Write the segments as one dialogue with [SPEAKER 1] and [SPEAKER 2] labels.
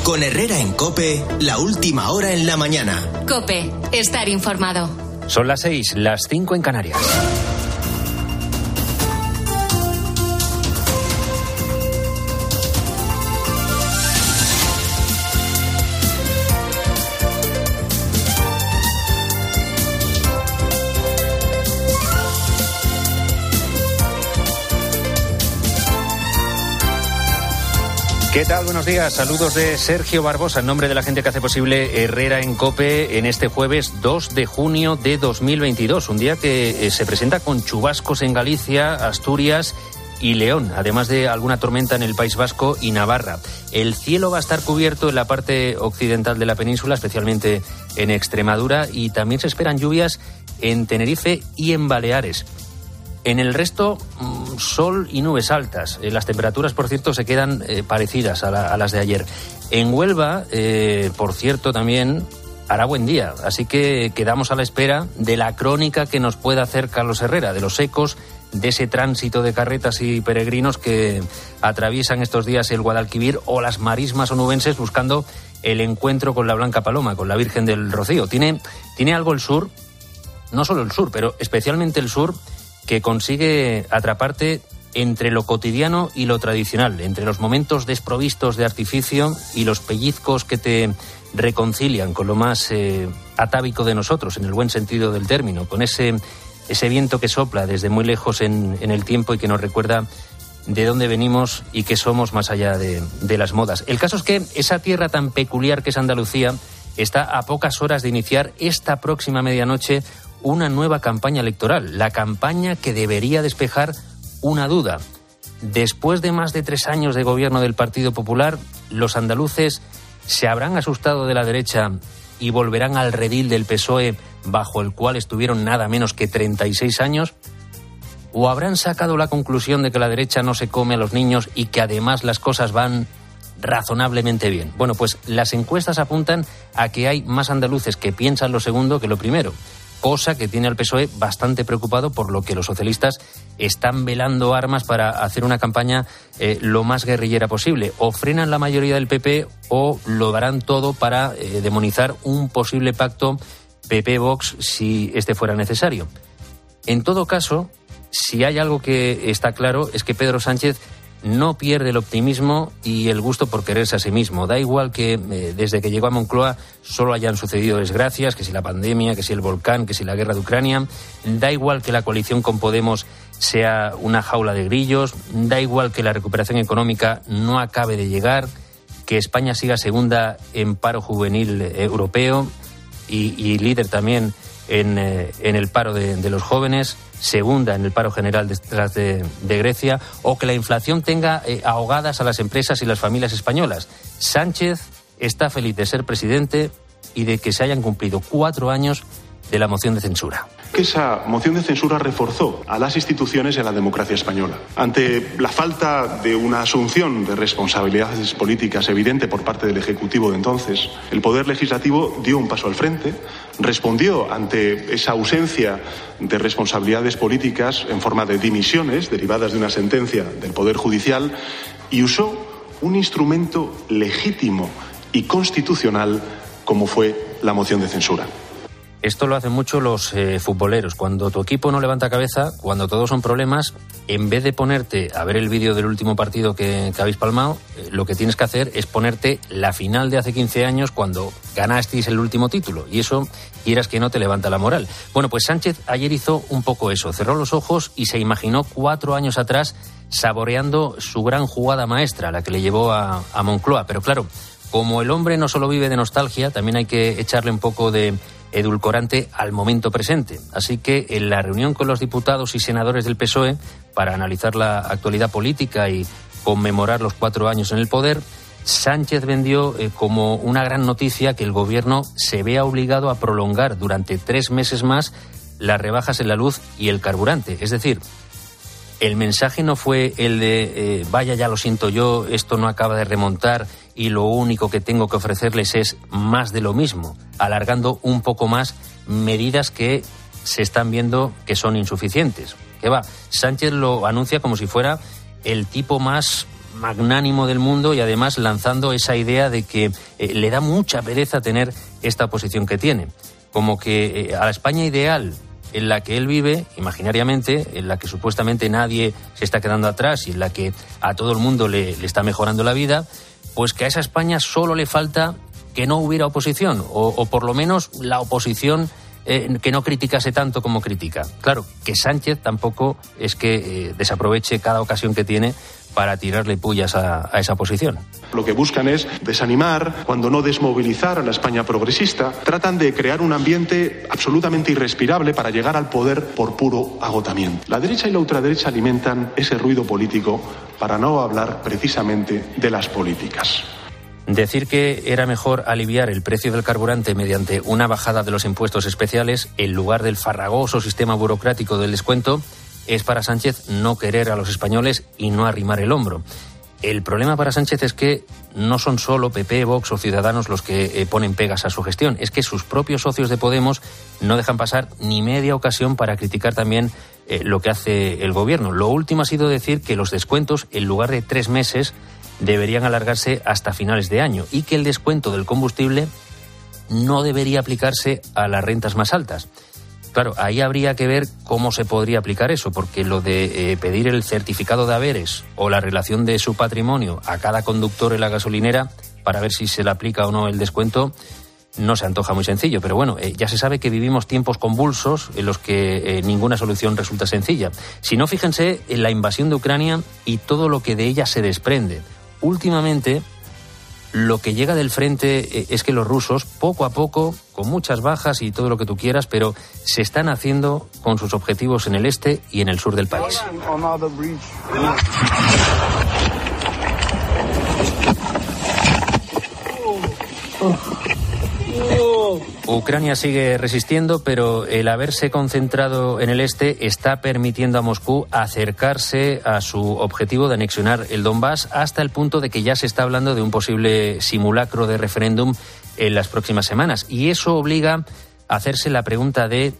[SPEAKER 1] Con Herrera en COPE, la última hora en la mañana.
[SPEAKER 2] COPE, estar informado.
[SPEAKER 3] Son las 6, las 5 en Canarias. ¿Qué tal? Buenos días. Saludos de Sergio Barbosa, en nombre de la gente que hace posible Herrera en COPE en este jueves 2 de junio de 2022. Un día que se presenta con chubascos en Galicia, Asturias y León, además de alguna tormenta en el País Vasco y Navarra. El cielo va a estar cubierto en la parte occidental de la península, especialmente en Extremadura, y también se esperan lluvias en Tenerife y en Baleares. En el resto, sol y nubes altas. Las temperaturas, por cierto, se quedan parecidas a las de ayer. En Huelva, por cierto, también hará buen día. Así que quedamos a la espera de la crónica que nos pueda hacer Carlos Herrera, de los ecos de ese tránsito de carretas y peregrinos que atraviesan estos días el Guadalquivir o las marismas onubenses buscando el encuentro con la Blanca Paloma, con la Virgen del Rocío. Tiene algo el sur, no solo el sur, pero especialmente el sur, que consigue atraparte entre lo cotidiano y lo tradicional, entre los momentos desprovistos de artificio y los pellizcos que te reconcilian con lo más atávico de nosotros, en el buen sentido del término, con ese viento que sopla desde muy lejos en el tiempo y que nos recuerda de dónde venimos y qué somos más allá de las modas. El caso es que esa tierra tan peculiar que es Andalucía está a pocas horas de iniciar esta próxima medianoche una nueva campaña electoral, la campaña que debería despejar una duda. Después de más de 3 años de gobierno del Partido Popular, los andaluces se habrán asustado de la derecha y volverán al redil del PSOE, bajo el cual estuvieron nada menos que 36 años, o habrán sacado la conclusión de que la derecha no se come a los niños y que además las cosas van razonablemente bien. Bueno, pues las encuestas apuntan a que hay más andaluces que piensan lo segundo que lo primero, cosa que tiene al PSOE bastante preocupado, por lo que los socialistas están velando armas para hacer una campaña lo más guerrillera posible. O frenan la mayoría del PP o lo darán todo para demonizar un posible pacto PP-Vox si este fuera necesario. En todo caso, si hay algo que está claro es que Pedro Sánchez no pierde el optimismo y el gusto por quererse a sí mismo. Da igual que desde que llegó a Moncloa solo hayan sucedido desgracias, que si la pandemia, que si el volcán, que si la guerra de Ucrania. Da igual que la coalición con Podemos sea una jaula de grillos. Da igual que la recuperación económica no acabe de llegar, que España siga segunda en paro juvenil europeo y líder también en el paro de los jóvenes, segunda en el paro general detrás de Grecia, o que la inflación tenga ahogadas a las empresas y las familias españolas. Sánchez está feliz de ser presidente y de que se hayan cumplido 4 años de la moción de censura.
[SPEAKER 4] Esa moción de censura reforzó a las instituciones y a la democracia española. Ante la falta de una asunción de responsabilidades políticas evidente por parte del Ejecutivo de entonces, el Poder Legislativo dio un paso al frente, respondió ante esa ausencia de responsabilidades políticas en forma de dimisiones derivadas de una sentencia del Poder Judicial y usó un instrumento legítimo y constitucional como fue la moción de censura.
[SPEAKER 3] Esto lo hacen mucho los futboleros. Cuando tu equipo no levanta cabeza, cuando todos son problemas, en vez de ponerte a ver el vídeo del último partido que habéis palmado, lo que tienes que hacer es ponerte la final de hace 15 años cuando ganasteis el último título. Y eso, quieras que no, te levanta la moral. Bueno, pues Sánchez ayer hizo un poco eso. Cerró los ojos y se imaginó 4 años atrás saboreando su gran jugada maestra, la que le llevó a Moncloa. Pero claro, como el hombre no solo vive de nostalgia, también hay que echarle un poco de edulcorante al momento presente. Así que en la reunión con los diputados y senadores del PSOE para analizar la actualidad política y conmemorar los 4 años en el poder, Sánchez vendió como una gran noticia que el gobierno se vea obligado a prolongar durante 3 meses más las rebajas en la luz y el carburante. Es decir, el mensaje no fue el de vaya, ya lo siento yo, esto no acaba de remontar y lo único que tengo que ofrecerles es más de lo mismo, alargando un poco más medidas que se están viendo que son insuficientes. ¿Qué va? Sánchez lo anuncia como si fuera el tipo más magnánimo del mundo y además lanzando esa idea de que le da mucha pereza tener esta posición que tiene. Como que a la España ideal en la que él vive, imaginariamente, en la que supuestamente nadie se está quedando atrás y en la que a todo el mundo le está mejorando la vida, pues que a esa España solo le falta que no hubiera oposición, o por lo menos la oposición que no criticase tanto como critica. Claro, que Sánchez tampoco es que desaproveche cada ocasión que tiene para tirarle pullas a esa posición.
[SPEAKER 4] Lo que buscan es desanimar, cuando no desmovilizar a la España progresista. Tratan de crear un ambiente absolutamente irrespirable para llegar al poder por puro agotamiento. La derecha y la ultraderecha alimentan ese ruido político para no hablar precisamente de las políticas.
[SPEAKER 3] Decir que era mejor aliviar el precio del carburante mediante una bajada de los impuestos especiales en lugar del farragoso sistema burocrático del descuento es para Sánchez no querer a los españoles y no arrimar el hombro. El problema para Sánchez es que no son solo PP, Vox o Ciudadanos los que ponen pegas a su gestión. Es que sus propios socios de Podemos no dejan pasar ni media ocasión para criticar también lo que hace el gobierno. Lo último ha sido decir que los descuentos, en lugar de 3 meses, deberían alargarse hasta finales de año y que el descuento del combustible no debería aplicarse a las rentas más altas. Claro, ahí habría que ver cómo se podría aplicar eso, porque lo de pedir el certificado de haberes o la relación de su patrimonio a cada conductor en la gasolinera para ver si se le aplica o no el descuento no se antoja muy sencillo. Pero bueno, ya se sabe que vivimos tiempos convulsos en los que ninguna solución resulta sencilla. Si no, fíjense en la invasión de Ucrania y todo lo que de ella se desprende. Últimamente, lo que llega del frente es que los rusos, poco a poco, con muchas bajas y todo lo que tú quieras, pero se están haciendo con sus objetivos en el este y en el sur del país. Ucrania sigue resistiendo, pero el haberse concentrado en el este está permitiendo a Moscú acercarse a su objetivo de anexionar el Donbass hasta el punto de que ya se está hablando de un posible simulacro de referéndum en las próximas semanas. Y eso obliga a hacerse la pregunta de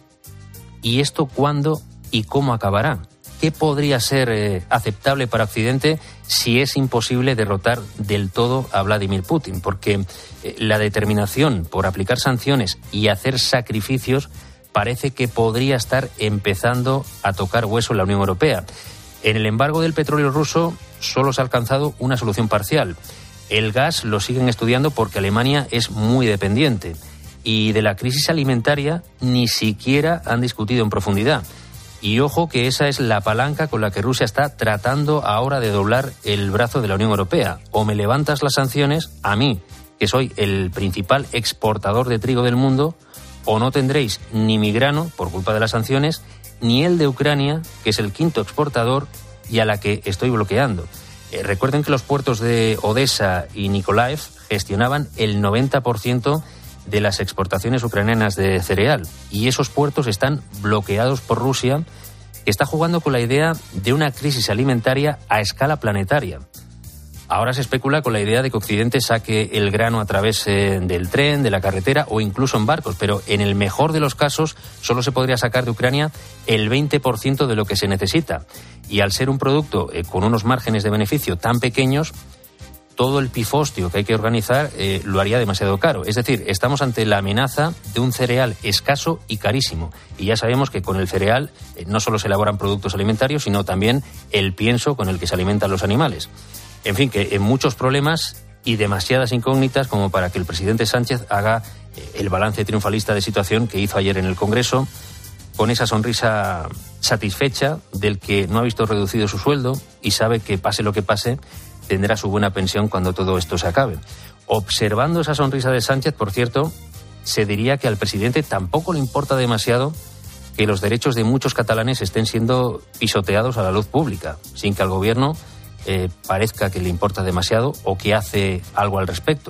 [SPEAKER 3] ¿y esto cuándo y cómo acabará? ¿Qué podría ser aceptable para Occidente si es imposible derrotar del todo a Vladimir Putin? Porque la determinación por aplicar sanciones y hacer sacrificios parece que podría estar empezando a tocar hueso en la Unión Europea. En el embargo del petróleo ruso solo se ha alcanzado una solución parcial. El gas lo siguen estudiando porque Alemania es muy dependiente. Y de la crisis alimentaria ni siquiera han discutido en profundidad. Y ojo que esa es la palanca con la que Rusia está tratando ahora de doblar el brazo de la Unión Europea. O me levantas las sanciones, a mí, que soy el principal exportador de trigo del mundo, o no tendréis ni mi grano, por culpa de las sanciones, ni el de Ucrania, que es el 5º exportador y a la que estoy bloqueando. Recuerden que los puertos de Odessa y Nikolaev gestionaban el 90% de las exportaciones ucranianas de cereal, y esos puertos están bloqueados por Rusia, que está jugando con la idea de una crisis alimentaria a escala planetaria. Ahora se especula con la idea de que Occidente saque el grano a través del tren, de la carretera o incluso en barcos, pero en el mejor de los casos solo se podría sacar de Ucrania el 20% de lo que se necesita. Y al ser un producto con unos márgenes de beneficio tan pequeños, todo el pifostio que hay que organizar lo haría demasiado caro. Es decir, estamos ante la amenaza de un cereal escaso y carísimo. Y ya sabemos que con el cereal no solo se elaboran productos alimentarios, sino también el pienso con el que se alimentan los animales. En fin, que en muchos problemas y demasiadas incógnitas como para que el presidente Sánchez haga el balance triunfalista de situación que hizo ayer en el Congreso, con esa sonrisa satisfecha del que no ha visto reducido su sueldo y sabe que pase lo que pase, tendrá su buena pensión cuando todo esto se acabe. Observando esa sonrisa de Sánchez, por cierto, se diría que al presidente tampoco le importa demasiado que los derechos de muchos catalanes estén siendo pisoteados a la luz pública, sin que al gobierno parezca que le importa demasiado o que hace algo al respecto.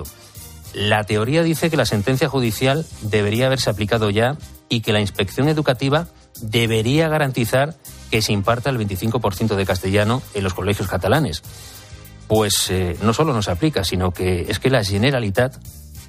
[SPEAKER 3] La teoría dice que la sentencia judicial debería haberse aplicado ya y que la inspección educativa debería garantizar que se imparta el 25% de castellano en los colegios catalanes. Pues no solo no se aplica, sino que es que la Generalitat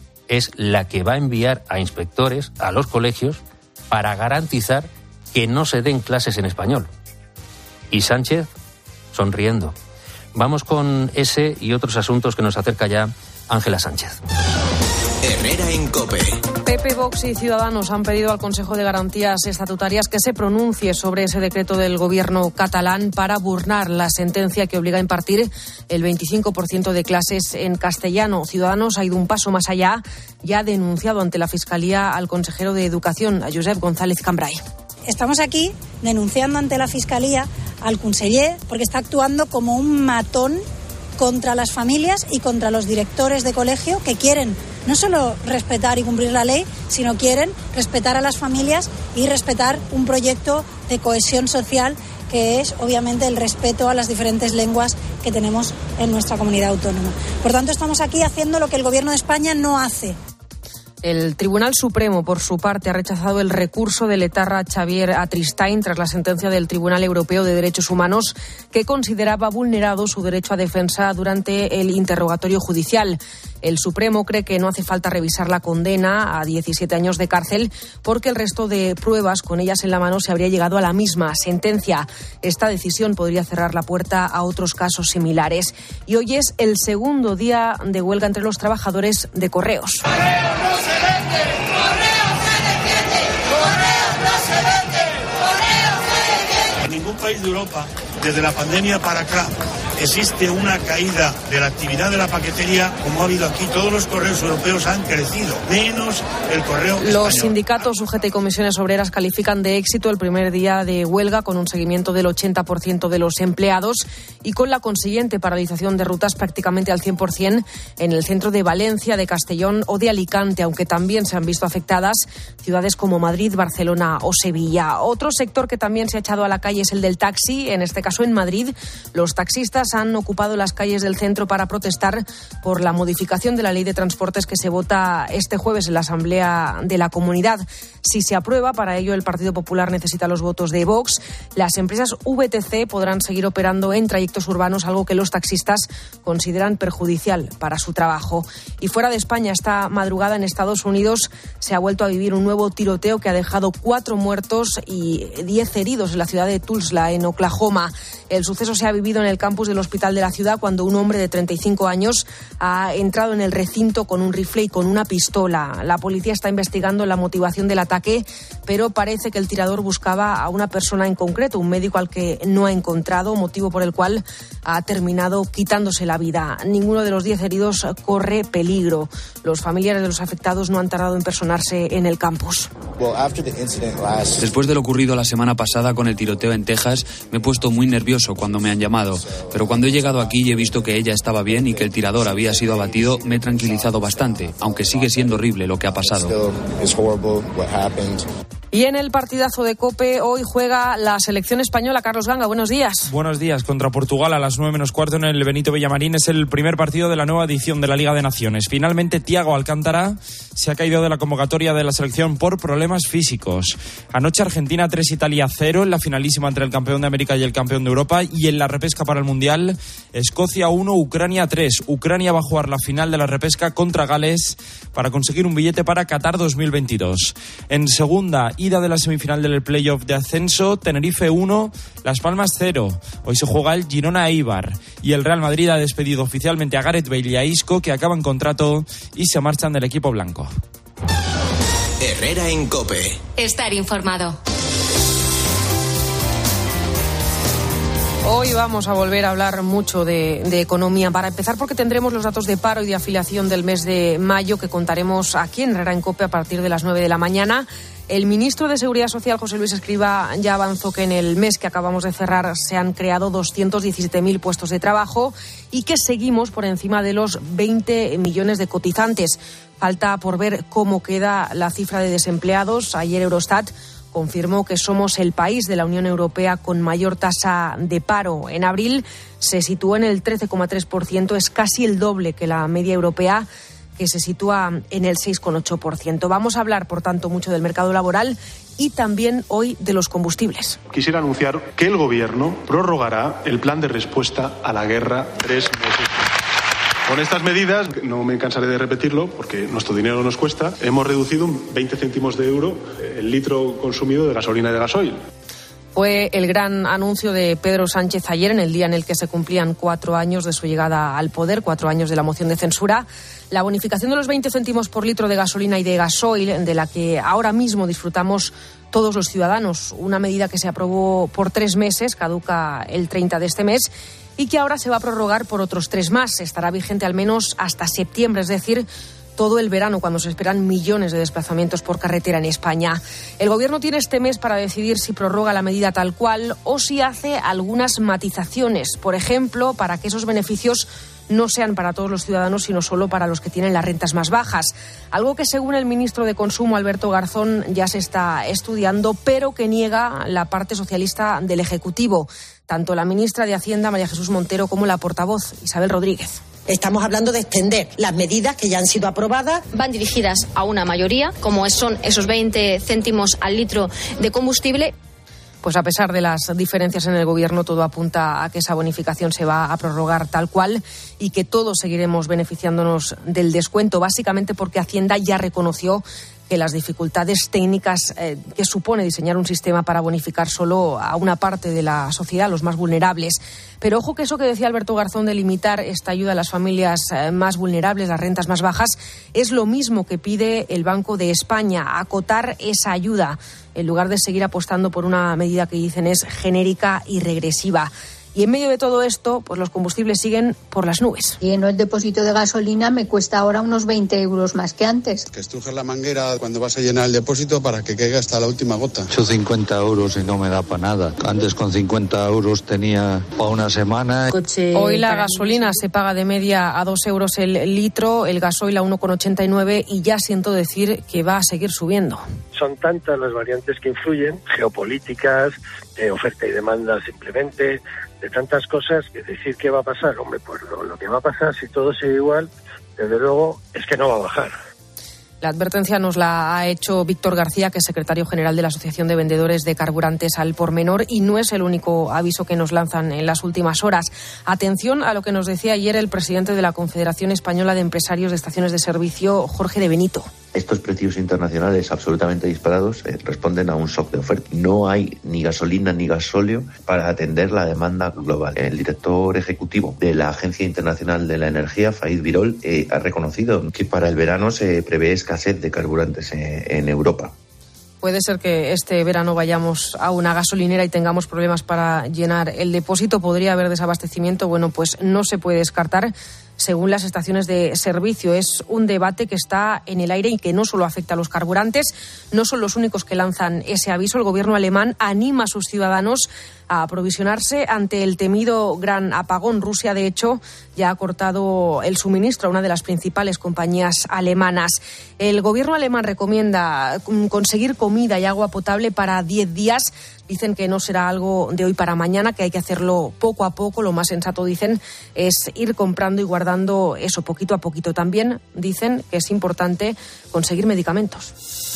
[SPEAKER 3] es la que va a enviar a inspectores a los colegios para garantizar que no se den clases en español. Y Sánchez sonriendo. Vamos con ese y otros asuntos que nos acerca ya Ángela Sánchez.
[SPEAKER 1] Herrera en COPE.
[SPEAKER 5] PP, Vox y Ciudadanos han pedido al Consejo de Garantías Estatutarias que se pronuncie sobre ese decreto del gobierno catalán para burlar la sentencia que obliga a impartir el 25% de clases en castellano. Ciudadanos ha ido un paso más allá y ha denunciado ante la Fiscalía al consejero de Educación, a Josep González Cambray.
[SPEAKER 6] Estamos aquí denunciando ante la Fiscalía al conseller porque está actuando como un matón contra las familias y contra los directores de colegio que quieren no solo respetar y cumplir la ley, sino quieren respetar a las familias y respetar un proyecto de cohesión social que es obviamente el respeto a las diferentes lenguas que tenemos en nuestra comunidad autónoma. Por tanto, estamos aquí haciendo lo que el Gobierno de España no hace.
[SPEAKER 5] El Tribunal Supremo, por su parte, ha rechazado el recurso del etarra Xavier Atristain tras la sentencia del Tribunal Europeo de Derechos Humanos que consideraba vulnerado su derecho a defensa durante el interrogatorio judicial. El Supremo cree que no hace falta revisar la condena a 17 años de cárcel porque el resto de pruebas con ellas en la mano se habría llegado a la misma sentencia. Esta decisión podría cerrar la puerta a otros casos similares. Y hoy es el segundo día de huelga entre los trabajadores de Correos.
[SPEAKER 7] En ningún país de Europa, desde la pandemia para acá, existe una caída de la actividad de la paquetería como ha habido aquí. Todos los correos europeos han crecido, menos el correo español.
[SPEAKER 5] Los sindicatos UGT y comisiones obreras califican de éxito el primer día de huelga con un seguimiento del 80% de los empleados y con la consiguiente paralización de rutas prácticamente al 100% en el centro de Valencia, de Castellón o de Alicante, aunque también se han visto afectadas ciudades como Madrid, Barcelona o Sevilla. Otro sector que también se ha echado a la calle es el del taxi, en este caso en Madrid. Los taxistas han ocupado las calles del centro para protestar por la modificación de la ley de transportes que se vota este jueves en la Asamblea de la Comunidad. Si se aprueba, para ello el Partido Popular necesita los votos de Vox. Las empresas VTC podrán seguir operando en trayectos urbanos, algo que los taxistas consideran perjudicial para su trabajo. Y fuera de España, esta madrugada en Estados Unidos se ha vuelto a vivir un nuevo tiroteo que ha dejado 4 muertos y 10 heridos en la ciudad de Tulsa, en Oklahoma. El suceso se ha vivido en el campus del hospital de la ciudad cuando un hombre de 35 años ha entrado en el recinto con un rifle y con una pistola. La policía está investigando la motivación del ataque, pero parece que el tirador buscaba a una persona en concreto, un médico al que no ha encontrado, motivo por el cual ha terminado quitándose la vida. Ninguno de los 10 heridos corre peligro. Los familiares de los afectados no han tardado en personarse en el campus.
[SPEAKER 8] Después de lo ocurrido la semana pasada con el tiroteo en Texas, me he puesto muy nervioso cuando me han llamado. Pero cuando he llegado aquí y he visto que ella estaba bien y que el tirador había sido abatido, me he tranquilizado bastante, aunque sigue siendo horrible lo que ha pasado.
[SPEAKER 5] Y en el partidazo de COPE hoy juega la selección española. Carlos Ganga, buenos días.
[SPEAKER 9] Buenos días. Contra Portugal a las 9:15 en el Benito Villamarín. Es el primer partido de la nueva edición de la Liga de Naciones. Finalmente, Thiago Alcántara se ha caído de la convocatoria de la selección por problemas físicos. Anoche Argentina 3, Italia 0 en la finalísima entre el campeón de América y el campeón de Europa. Y en la repesca para el Mundial, Escocia 1, Ucrania 3. Ucrania va a jugar la final de la repesca contra Gales para conseguir un billete para Qatar 2022. En segunda, ida de la semifinal del playoff de ascenso, Tenerife 1, Las Palmas 0. Hoy se juega el Girona-Eibar y el Real Madrid ha despedido oficialmente a Gareth Bale y a Isco, que acaban contrato y se marchan del equipo blanco.
[SPEAKER 1] Herrera en COPE.
[SPEAKER 2] Estar informado.
[SPEAKER 5] Hoy vamos a volver a hablar mucho de economía. Para empezar, porque tendremos los datos de paro y de afiliación del mes de mayo que contaremos aquí en Herrera en COPE a partir de las 9 de la mañana. El ministro de Seguridad Social, José Luis Escrivá, ya avanzó que en el mes que acabamos de cerrar se han creado 217.000 puestos de trabajo y que seguimos por encima de los 20 millones de cotizantes. Falta por ver cómo queda la cifra de desempleados. Ayer Eurostat confirmó que somos el país de la Unión Europea con mayor tasa de paro. En abril se situó en el 13,3%, es casi el doble que la media europea, que se sitúa en el 6,8%. Vamos a hablar, por tanto, mucho del mercado laboral y también hoy de los combustibles.
[SPEAKER 4] Quisiera anunciar que el Gobierno prorrogará el plan de respuesta a la guerra 3 meses. Con estas medidas, no me cansaré de repetirlo porque nuestro dinero nos cuesta, hemos reducido un 20 céntimos de euro el litro consumido de gasolina y de gasoil.
[SPEAKER 5] Fue el gran anuncio de Pedro Sánchez ayer, en el día en el que se cumplían 4 años de su llegada al poder, 4 años de la moción de censura. La bonificación de los 20 céntimos por litro de gasolina y de gasoil, de la que ahora mismo disfrutamos todos los ciudadanos, una medida que se aprobó por 3 meses, caduca el 30 de este mes, y que ahora se va a prorrogar por otros 3 más. Estará vigente al menos hasta septiembre, es decir, todo el verano, cuando se esperan millones de desplazamientos por carretera en España. El Gobierno tiene este mes para decidir si prorroga la medida tal cual o si hace algunas matizaciones, por ejemplo, para que esos beneficios no sean para todos los ciudadanos, sino solo para los que tienen las rentas más bajas. Algo que, según el ministro de Consumo, Alberto Garzón, ya se está estudiando, pero que niega la parte socialista del Ejecutivo. Tanto la ministra de Hacienda, María Jesús Montero, como la portavoz, Isabel Rodríguez.
[SPEAKER 10] Estamos hablando de extender las medidas que ya han sido aprobadas.
[SPEAKER 11] Van dirigidas a una mayoría, como son esos 20 céntimos al litro de combustible.
[SPEAKER 5] Pues a pesar de las diferencias en el Gobierno, todo apunta a que esa bonificación se va a prorrogar tal cual y que todos seguiremos beneficiándonos del descuento, básicamente porque Hacienda ya reconoció que las dificultades técnicas que supone diseñar un sistema para bonificar solo a una parte de la sociedad, los más vulnerables. Pero ojo que eso que decía Alberto Garzón de limitar esta ayuda a las familias más vulnerables, las rentas más bajas, es lo mismo que pide el Banco de España, acotar esa ayuda, en lugar de seguir apostando por una medida que dicen es genérica y regresiva. Y en medio de todo esto, pues los combustibles siguen por las nubes.
[SPEAKER 12] Lleno el depósito de gasolina me cuesta ahora unos 20 euros más que antes.
[SPEAKER 13] Que estrujes la manguera cuando vas a llenar el depósito para que caiga hasta la última gota.
[SPEAKER 14] Yo 50 euros y no me da para nada. Antes con 50 euros tenía para una semana.
[SPEAKER 5] Hoy la gasolina se paga de media a 2 euros el litro, el gasoil a 1,89 y ya siento decir que va a seguir subiendo.
[SPEAKER 15] Son tantas las variantes que influyen, geopolíticas, oferta y demanda simplemente, de tantas cosas, que decir qué va a pasar. Hombre, pues lo que va a pasar si todo sigue igual, desde luego, es que no va a bajar.
[SPEAKER 5] La advertencia nos la ha hecho Víctor García, que es secretario general de la Asociación de Vendedores de Carburantes al Por Menor, y no es el único aviso que nos lanzan en las últimas horas. Atención a lo que nos decía ayer el presidente de la Confederación Española de Empresarios de Estaciones de Servicio, Jorge de Benito.
[SPEAKER 16] Estos precios internacionales absolutamente disparados responden a un shock de oferta. No hay ni gasolina ni gasóleo para atender la demanda global. El director ejecutivo de la Agencia Internacional de la Energía, Faid Birol, ha reconocido que para el verano se prevé escasez de carburantes en Europa.
[SPEAKER 5] Puede ser que este verano vayamos a una gasolinera y tengamos problemas para llenar el depósito. Podría haber desabastecimiento. Bueno, pues no se puede descartar, según las estaciones de servicio. Es un debate que está en el aire y que no solo afecta a los carburantes. No son los únicos que lanzan ese aviso. El gobierno alemán anima a sus ciudadanos a aprovisionarse ante el temido gran apagón. Rusia, de hecho, ya ha cortado el suministro a una de las principales compañías alemanas. El gobierno alemán recomienda conseguir comida y agua potable para 10 días. Dicen que no será algo de hoy para mañana, que hay que hacerlo poco a poco. Lo más sensato, dicen, es ir comprando y guardando eso poquito a poquito. También dicen que es importante conseguir medicamentos.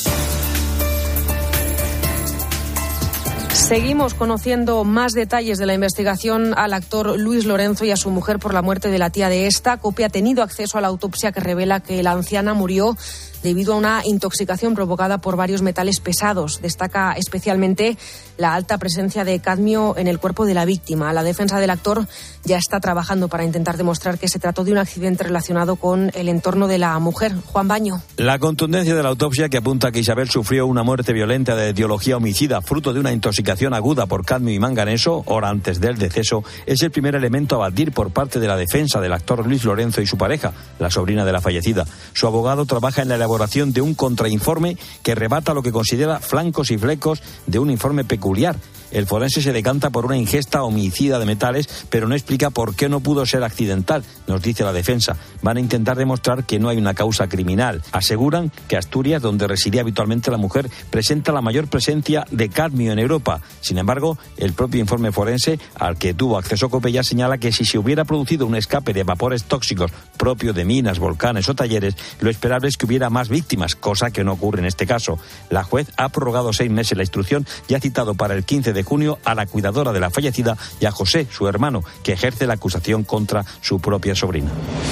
[SPEAKER 5] Seguimos conociendo más detalles de la investigación al actor Luis Lorenzo y a su mujer por la muerte de la tía de esta. COPE ha tenido acceso a la autopsia que revela que la anciana murió debido a una intoxicación provocada por varios metales pesados. Destaca especialmente la alta presencia de cadmio en el cuerpo de la víctima. La defensa del actor ya está trabajando para intentar demostrar que se trató de un accidente relacionado con el entorno de la mujer. Juan Baño.
[SPEAKER 17] La contundencia de la autopsia, que apunta a que Isabel sufrió una muerte violenta de etiología homicida fruto de una intoxicación aguda por cadmio y manganeso, hora antes del deceso, es el primer elemento a batir por parte de la defensa del actor Luis Lorenzo y su pareja, la sobrina de la fallecida. Su abogado trabaja en la elaboración de un contrainforme que rebata lo que considera flancos y flecos de un informe peculiar. El forense se decanta por una ingesta homicida de metales, pero no explica por qué no pudo ser accidental, nos dice la defensa. Van a intentar demostrar que no hay una causa criminal. Aseguran que Asturias, donde residía habitualmente la mujer, presenta la mayor presencia de cadmio en Europa. Sin embargo, el propio informe forense, al que tuvo acceso COPE, ya señala que si se hubiera producido un escape de vapores tóxicos propio de minas, volcanes o talleres, lo esperable es que hubiera más víctimas, cosa que no ocurre en este caso. La juez ha prorrogado 6 meses la instrucción y ha citado para el 15 de junio a la cuidadora de la fallecida y a José, su hermano, que ejerce la acusación contra su propia sobrina.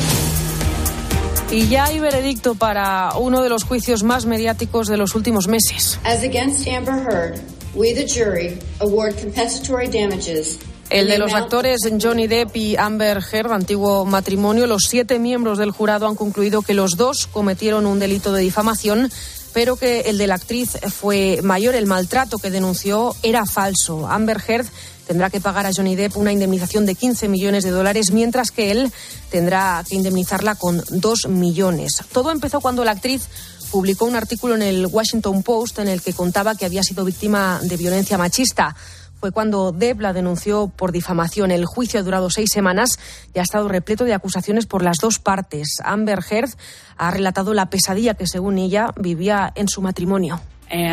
[SPEAKER 5] Y ya hay veredicto para uno de los juicios más mediáticos de los últimos meses.
[SPEAKER 18] As against Amber Heard, we the jury award compensatory damages.
[SPEAKER 5] El de los actores Johnny Depp y Amber Heard, antiguo matrimonio, los 7 miembros del jurado han concluido que los dos cometieron un delito de difamación, pero que el de la actriz fue mayor. El maltrato que denunció era falso. Amber Heard tendrá que pagar a Johnny Depp una indemnización de $15 millones, mientras que él tendrá que indemnizarla con 2 millones. Todo empezó cuando la actriz publicó un artículo en el Washington Post en el que contaba que había sido víctima de violencia machista. Fue cuando Depp la denunció por difamación. El juicio ha durado 6 semanas y ha estado repleto de acusaciones por las dos partes. Amber Heard ha relatado la pesadilla que, según ella, vivía en su matrimonio.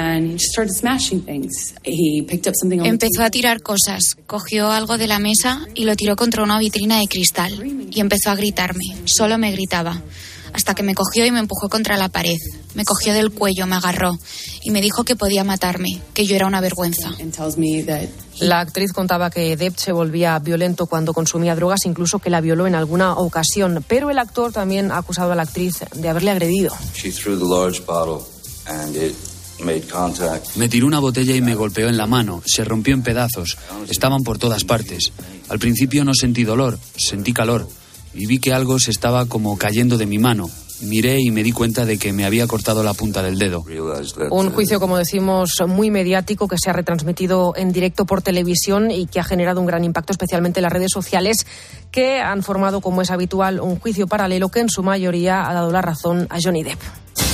[SPEAKER 19] Empezó a tirar cosas, cogió algo de la mesa y lo tiró contra una vitrina de cristal y empezó a gritarme, solo me gritaba, hasta que me cogió y me empujó contra la pared, me cogió del cuello, me agarró y me dijo que podía matarme, que yo era una vergüenza.
[SPEAKER 5] La actriz contaba que Depp se volvía violento cuando consumía drogas, incluso que la violó en alguna ocasión, pero el actor también ha acusado a la actriz de haberle agredido.
[SPEAKER 8] Me tiró una botella y me golpeó en la mano, se rompió en pedazos, estaban por todas partes. Al principio no sentí dolor, sentí calor y vi que algo se estaba como cayendo de mi mano. Miré y me di cuenta de que me había cortado la punta del dedo.
[SPEAKER 5] Un juicio, como decimos, muy mediático, que se ha retransmitido en directo por televisión y que ha generado un gran impacto, especialmente en las redes sociales, que han formado, como es habitual, un juicio paralelo que en su mayoría ha dado la razón a Johnny Depp.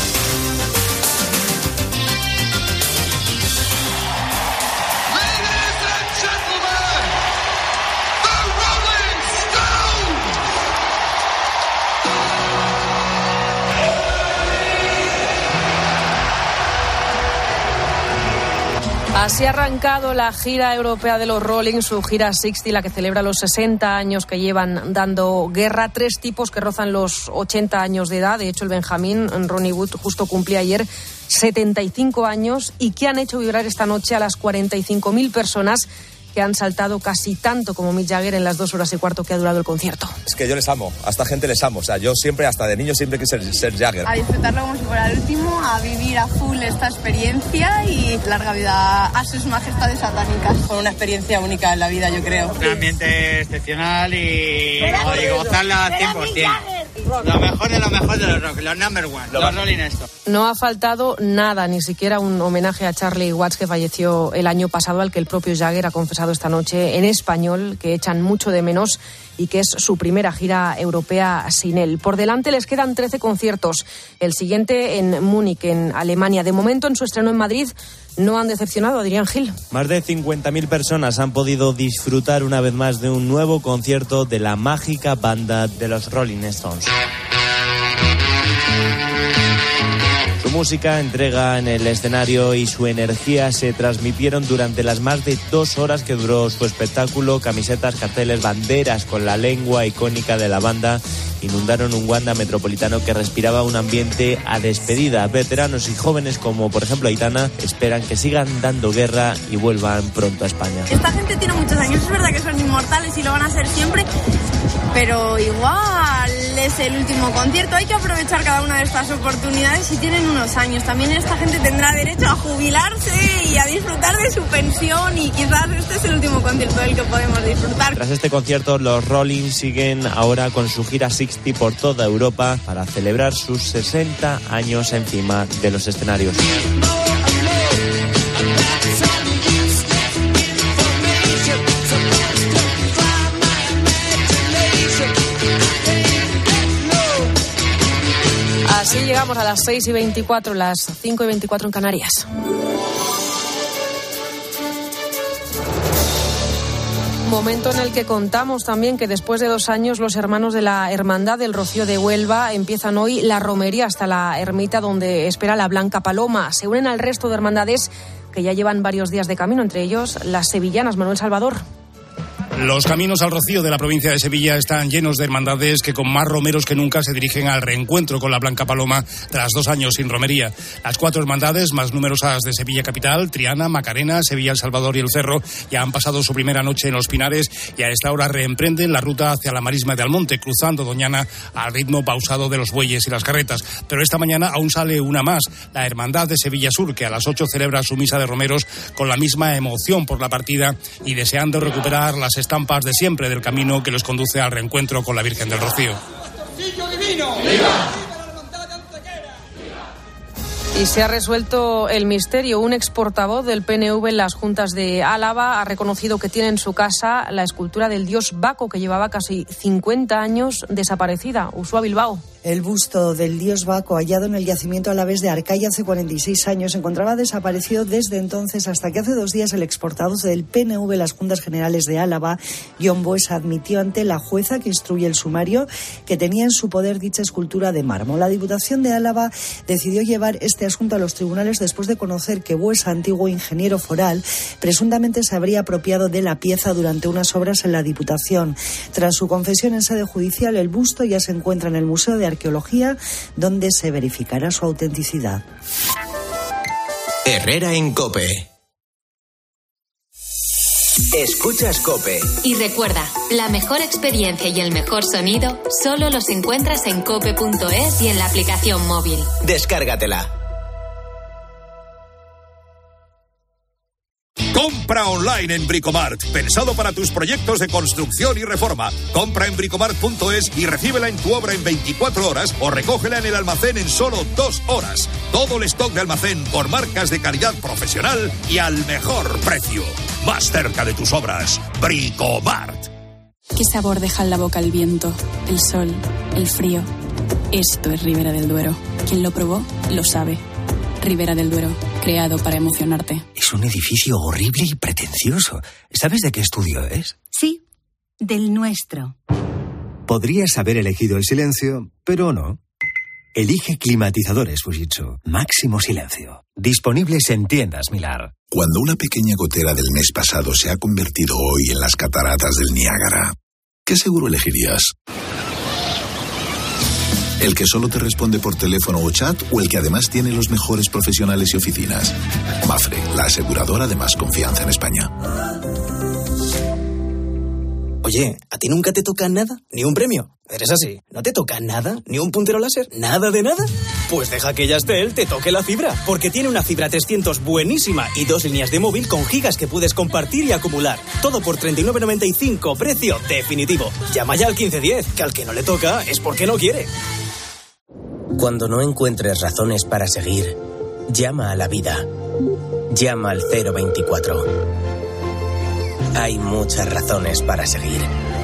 [SPEAKER 5] Así ha arrancado la gira europea de los Rolling, su gira 60, la que celebra los 60 años que llevan dando guerra. 3 tipos que rozan los 80 años de edad. De hecho, el Benjamín, Ronnie Wood, justo cumplía ayer 75 años y que han hecho vibrar esta noche a las 45.000 personas que han saltado casi tanto como Mick Jagger en las 2 horas y cuarto que ha durado el concierto.
[SPEAKER 20] Es que yo les amo, a esta gente les amo. O sea, yo siempre, hasta de niño, siempre quise ser Jagger.
[SPEAKER 21] A disfrutarlo como si fuera el último, a vivir a full esta experiencia y larga vida a sus majestades satánicas.
[SPEAKER 22] Fue una experiencia única en la vida, yo creo.
[SPEAKER 23] Un ambiente excepcional y gozarla al 100%. Lo mejor de los rock, los number one, los Rolling Stones.
[SPEAKER 5] No ha faltado nada, ni siquiera un homenaje a Charlie Watts, que falleció el año pasado, al que el propio Jagger ha confesado esta noche en español que echan mucho de menos y que es su primera gira europea sin él. Por delante les quedan 13 conciertos. El siguiente en Múnich, en Alemania. De momento, en su estreno en Madrid, no han decepcionado a Adrián Gil.
[SPEAKER 24] Más de 50.000 personas han podido disfrutar una vez más de un nuevo concierto de la mágica banda de los Rolling Stones. Su música, entrega en el escenario y su energía se transmitieron durante las más de 2 horas que duró su espectáculo. Camisetas, carteles, banderas con la lengua icónica de la banda inundaron un Wanda Metropolitano que respiraba un ambiente a despedida. Veteranos y jóvenes como por ejemplo Aitana esperan que sigan dando guerra y vuelvan pronto a España.
[SPEAKER 21] Esta gente tiene muchos años, es verdad que son inmortales y lo van a ser siempre, pero igual es el último concierto. Hay que aprovechar cada una de estas oportunidades y tienen unos años. También esta gente tendrá derecho a jubilarse y a disfrutar de su pensión y quizás este es el último concierto del que podemos disfrutar.
[SPEAKER 24] Tras este concierto, los Rolling siguen ahora con su gira 60 por toda Europa para celebrar sus 60 años encima de los escenarios.
[SPEAKER 5] Así llegamos a las 6:24, las 5:24 en Canarias. Momento en el que contamos también que después de 2 años los hermanos de la Hermandad del Rocío de Huelva empiezan hoy la romería hasta la ermita donde espera la Blanca Paloma. Se unen al resto de hermandades que ya llevan varios días de camino, entre ellos las sevillanas. Manuel Salvador.
[SPEAKER 3] Los caminos al Rocío de la provincia de Sevilla están llenos de hermandades que con más romeros que nunca se dirigen al reencuentro con la Blanca Paloma tras 2 años sin romería. Las 4 hermandades más numerosas de Sevilla capital, Triana, Macarena, Sevilla El Salvador y El Cerro, ya han pasado su primera noche en Los Pinares y a esta hora reemprenden la ruta hacia la Marisma de Almonte, cruzando Doñana al ritmo pausado de los bueyes y las carretas. Pero esta mañana aún sale una más, la Hermandad de Sevilla Sur, que a las 8 celebra su misa de romeros con la misma emoción por la partida y deseando recuperar las estampas de siempre del camino que los conduce al reencuentro con la Virgen del Rocío.
[SPEAKER 5] Y se ha resuelto el misterio. Un exportavoz del PNV en las Juntas de Álava ha reconocido que tiene en su casa la escultura del dios Baco, que llevaba casi 50 años desaparecida. Ushua Bilbao.
[SPEAKER 6] El busto del dios Baco, hallado en el yacimiento alavés de Arcaya hace 46 años, se encontraba desaparecido desde entonces hasta que hace 2 días el exportavoz del PNV en las Juntas Generales de Álava, Jon Buesa, admitió ante la jueza que instruye el sumario que tenía en su poder dicha escultura de mármol. La Diputación de Álava decidió llevar este asunto a los tribunales después de conocer que Buesa, antiguo ingeniero foral, presuntamente se habría apropiado de la pieza durante unas obras en la Diputación. Tras su confesión en sede judicial, el busto ya se encuentra en el Museo de Arqueología, donde se verificará su autenticidad.
[SPEAKER 1] Herrera en COPE. Escuchas COPE.
[SPEAKER 2] Y recuerda, la mejor experiencia y el mejor sonido solo los encuentras en cope.es y en la aplicación móvil.
[SPEAKER 1] Descárgatela.
[SPEAKER 7] Compra online en Bricomart, pensado para tus proyectos de construcción y reforma. Compra en bricomart.es y recíbela en tu obra en 24 horas o recógela en el almacén en solo 2 horas. Todo el stock de almacén por marcas de calidad profesional y al mejor precio. Más cerca de tus obras, Bricomart.
[SPEAKER 9] ¿Qué sabor deja en la boca el viento, el sol, el frío? Esto es Ribera del Duero. Quien lo probó, lo sabe. Ribera del Duero, creado para emocionarte.
[SPEAKER 25] Es un edificio horrible y pretencioso. ¿Sabes de qué estudio es?
[SPEAKER 26] Sí, del nuestro.
[SPEAKER 25] Podrías haber elegido el silencio, pero no. Elige climatizadores Fujitsu. Máximo silencio. Disponibles en tiendas Milar.
[SPEAKER 27] Cuando una pequeña gotera del mes pasado se ha convertido hoy en las cataratas del Niágara, ¿qué seguro elegirías? ¿El que solo te responde por teléfono o chat o el que además tiene los mejores profesionales y oficinas? Mafre, la aseguradora de más confianza en España.
[SPEAKER 28] Oye, ¿a ti nunca te toca nada? ¿Ni un premio? ¿Eres así? ¿No te toca nada? ¿Ni un puntero láser? ¿Nada de nada? Pues deja que Yastel te toque la fibra, porque tiene una fibra 300 buenísima y 2 líneas de móvil con gigas que puedes compartir y acumular. Todo por 39,95, precio definitivo. Llama ya al 1510, que al que no le toca es porque no quiere.
[SPEAKER 29] Cuando no encuentres razones para seguir, llama a la vida. Llama al 024. Hay muchas razones para seguir.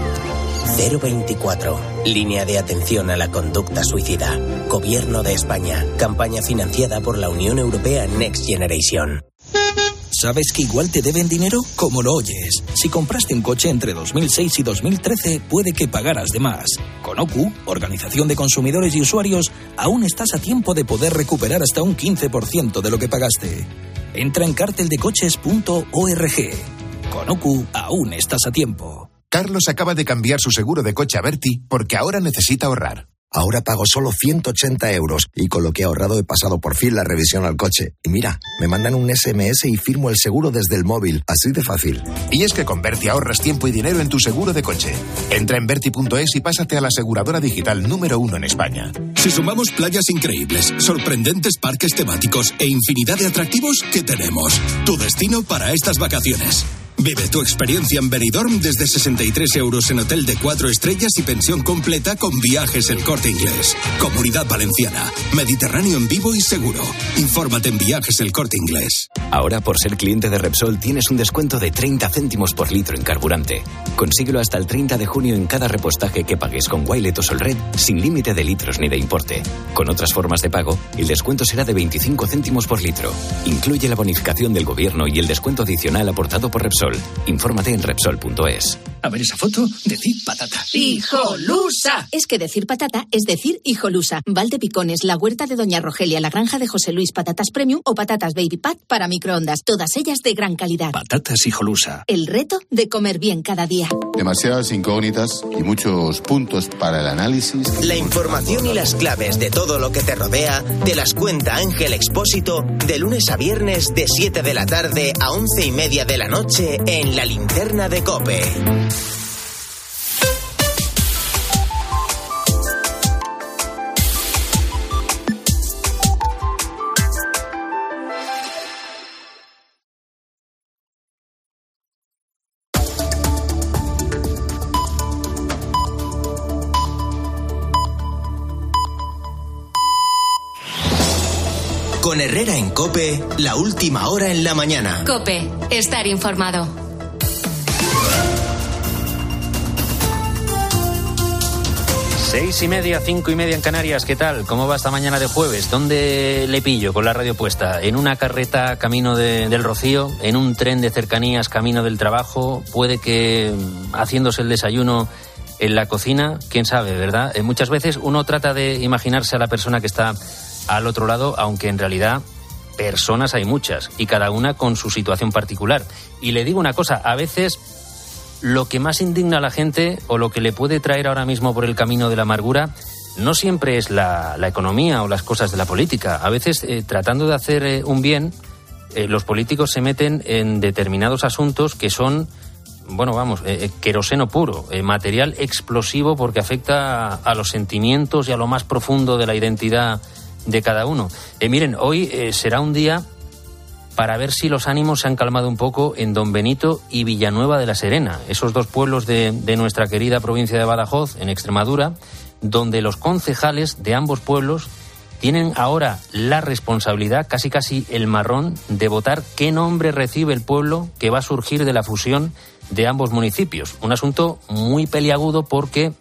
[SPEAKER 29] 024. Línea de atención a la conducta suicida. Gobierno de España. Campaña financiada por la Unión Europea Next Generation.
[SPEAKER 30] ¿Sabes que igual te deben dinero? Como lo oyes. Si compraste un coche entre 2006 y 2013, puede que pagaras de más. Con OCU, Organización de Consumidores y Usuarios, aún estás a tiempo de poder recuperar hasta un 15% de lo que pagaste. Entra en carteldecoches.org. Con OCU, aún estás a tiempo.
[SPEAKER 31] Carlos acaba de cambiar su seguro de coche a Berti porque ahora necesita ahorrar.
[SPEAKER 32] Ahora pago solo 180 euros y con lo que he ahorrado he pasado por fin la revisión al coche. Y mira, me mandan un SMS y firmo el seguro desde el móvil, así de fácil.
[SPEAKER 31] Y es que con Berti ahorras tiempo y dinero en tu seguro de coche. Entra en Berti.es y pásate a la aseguradora digital número 1 en España.
[SPEAKER 33] Si sumamos playas increíbles, sorprendentes parques temáticos e infinidad de atractivos, ¿qué tenemos? Tu destino para estas vacaciones. Vive tu experiencia en Benidorm desde 63 euros en hotel de 4 estrellas y pensión completa con Viajes El Corte Inglés. Comunidad Valenciana. Mediterráneo en vivo y seguro. Infórmate en Viajes El Corte Inglés.
[SPEAKER 34] Ahora, por ser cliente de Repsol, tienes un descuento de 30 céntimos por litro en carburante. Consíguelo hasta el 30 de junio en cada repostaje que pagues con Wilet o Solred, sin límite de litros ni de importe. Con otras formas de pago, el descuento será de 25 céntimos por litro. Incluye la bonificación del gobierno y el descuento adicional aportado por Repsol. Infórmate en Repsol.es.
[SPEAKER 30] A ver esa foto, decid patata.
[SPEAKER 4] ¡Hijolusa! Es que decir patata es decir hijolusa. Valdepicones, la huerta de Doña Rogelia, la granja de José Luis, patatas premium o patatas baby pat para microondas. Todas ellas de gran calidad.
[SPEAKER 30] Patatas hijolusa.
[SPEAKER 4] El reto de comer bien cada día.
[SPEAKER 8] Demasiadas incógnitas y muchos puntos para el análisis.
[SPEAKER 1] La información y las claves de todo lo que te rodea te las cuenta Ángel Expósito de lunes a viernes de 7 de la tarde a 11:30 de la noche en La Linterna de COPE. Con Herrera en COPE, la última hora en la mañana.
[SPEAKER 2] COPE, estar informado.
[SPEAKER 10] Seis y media, 5:30 en Canarias. ¿Qué tal? ¿Cómo va esta mañana de jueves? ¿Dónde le pillo con la radio puesta? ¿En una carreta camino del Rocío? ¿En un tren de cercanías camino del trabajo? ¿Puede que haciéndose el desayuno en la cocina? ¿Quién sabe, verdad? Muchas veces uno trata de imaginarse a la persona que está al otro lado, aunque en realidad personas hay muchas y cada una con su situación particular. Y le digo una cosa, a veces lo que más indigna a la gente o lo que le puede traer ahora mismo por el camino de la amargura no siempre es la economía o las cosas de la política. A veces tratando de hacer un bien, los políticos se meten en determinados asuntos que son, queroseno puro, material explosivo porque afecta a los sentimientos y a lo más profundo de la identidad de cada uno. Miren, hoy será un día para ver si los ánimos se han calmado un poco en Don Benito y Villanueva de la Serena, esos dos pueblos de nuestra querida provincia de Badajoz, en Extremadura, donde los concejales de ambos pueblos tienen ahora la responsabilidad, casi el marrón, de votar qué nombre recibe el pueblo que va a surgir de la fusión de ambos municipios. Un asunto muy peliagudo porque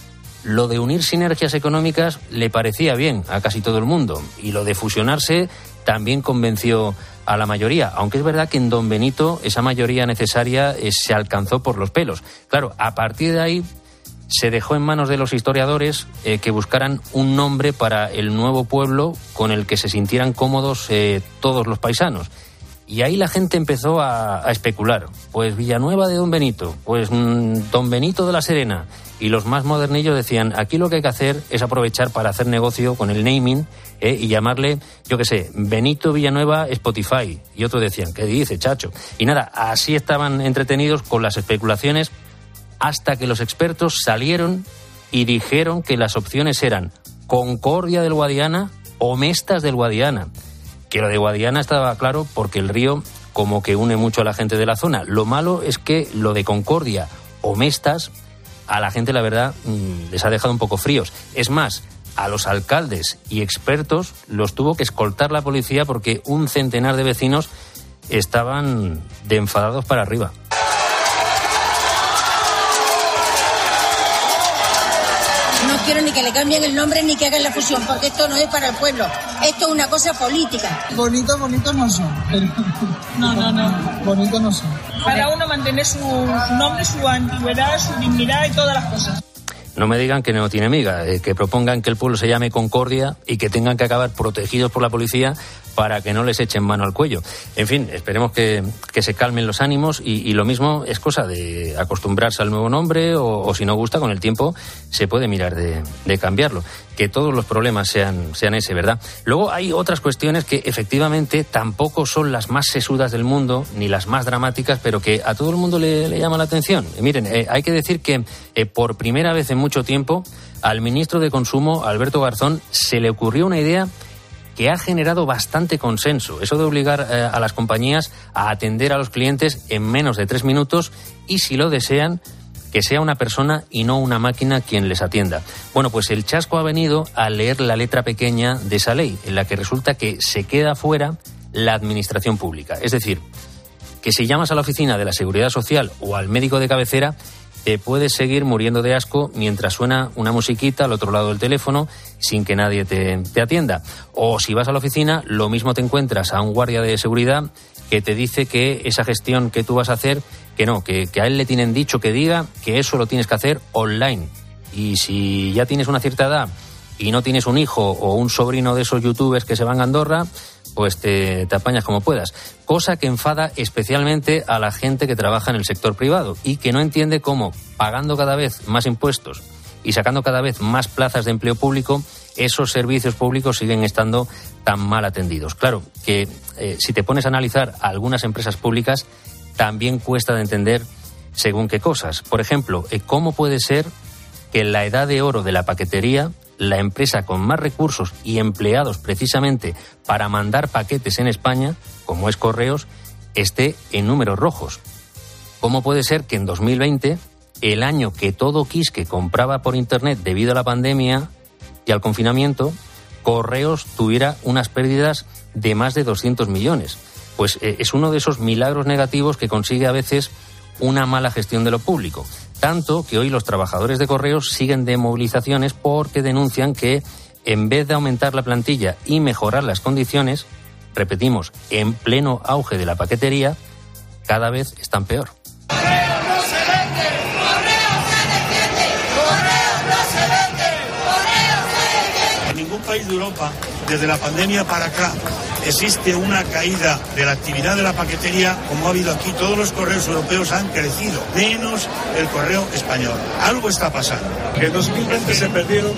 [SPEAKER 10] lo de unir sinergias económicas le parecía bien a casi todo el mundo y lo de fusionarse también convenció a la mayoría, aunque es verdad que en Don Benito esa mayoría necesaria se alcanzó por los pelos. Claro, a partir de ahí se dejó en manos de los historiadores que buscaran un nombre para el nuevo pueblo con el que se sintieran cómodos todos los paisanos. Y ahí la gente empezó a especular. Pues Villanueva de Don Benito, pues Don Benito de la Serena. Y los más modernillos decían, aquí lo que hay que hacer es aprovechar para hacer negocio con el naming y llamarle, Benito Villanueva Spotify. Y otros decían, ¿qué dice, chacho? Y nada, así estaban entretenidos con las especulaciones hasta que los expertos salieron y dijeron que las opciones eran Concordia del Guadiana o Mestas del Guadiana. Que lo de Guadiana estaba claro porque el río como que une mucho a la gente de la zona. Lo malo es que lo de Concordia o Mestas a la gente, la verdad, les ha dejado un poco fríos. Es más, a los alcaldes y expertos los tuvo que escoltar la policía porque un centenar de vecinos estaban de enfadados para arriba.
[SPEAKER 11] No quiero ni que le cambien el nombre ni que hagan la fusión, porque esto no es para el pueblo. Esto es una cosa política.
[SPEAKER 12] Bonitos no son. No. Bonitos no son. Cada uno mantener su nombre, su antigüedad, su dignidad y todas las cosas.
[SPEAKER 10] No me digan que no tiene miga, que propongan que el pueblo se llame Concordia y que tengan que acabar protegidos por la policía para que no les echen mano al cuello. En fin, esperemos que se calmen los ánimos y lo mismo es cosa de acostumbrarse al nuevo nombre o si no gusta, con el tiempo se puede mirar de cambiarlo. Que todos los problemas sean ese, ¿verdad? Luego hay otras cuestiones que efectivamente tampoco son las más sesudas del mundo ni las más dramáticas, pero que a todo el mundo le llama la atención. Miren, hay que decir que por primera vez en mucho tiempo al ministro de Consumo, Alberto Garzón, se le ocurrió una idea que ha generado bastante consenso. Eso de obligar a las compañías a atender a los clientes en menos de 3 minutos y, si lo desean, que sea una persona y no una máquina quien les atienda. Bueno, pues el chasco ha venido al leer la letra pequeña de esa ley, en la que resulta que se queda fuera la administración pública. Es decir, que si llamas a la oficina de la Seguridad Social o al médico de cabecera, te puedes seguir muriendo de asco mientras suena una musiquita al otro lado del teléfono sin que nadie te atienda. O si vas a la oficina, lo mismo te encuentras a un guardia de seguridad que te dice que esa gestión que tú vas a hacer, que no, que a él le tienen dicho que diga que eso lo tienes que hacer online. Y si ya tienes una cierta edad y no tienes un hijo o un sobrino de esos youtubers que se van a Andorra, pues te apañas como puedas. Cosa que enfada especialmente a la gente que trabaja en el sector privado y que no entiende cómo, pagando cada vez más impuestos y sacando cada vez más plazas de empleo público, esos servicios públicos siguen estando tan mal atendidos. Claro que si te pones a analizar a algunas empresas públicas, también cuesta de entender según qué cosas. Por ejemplo, ¿cómo puede ser que en la edad de oro de la paquetería, la empresa con más recursos y empleados precisamente para mandar paquetes en España, como es Correos, esté en números rojos? ¿Cómo puede ser que en 2020, el año que todo Quisque compraba por Internet debido a la pandemia y al confinamiento, Correos tuviera unas pérdidas de más de 200 millones? Pues es uno de esos milagros negativos que consigue a veces una mala gestión de lo público. Tanto que hoy los trabajadores de Correos siguen de movilizaciones porque denuncian que en vez de aumentar la plantilla y mejorar las condiciones, repetimos, en pleno auge de la paquetería, cada vez están peor.
[SPEAKER 3] ¡Correos no se vende! ¡Correos se defiende! ¡Correos no se vende! ¡Correos se defiende!
[SPEAKER 5] En ningún país de Europa, desde la pandemia para acá, existe una caída de la actividad de la paquetería como ha habido aquí. Todos los correos europeos han crecido, menos el correo español. Algo está pasando.
[SPEAKER 13] Que en 2020 se perdieron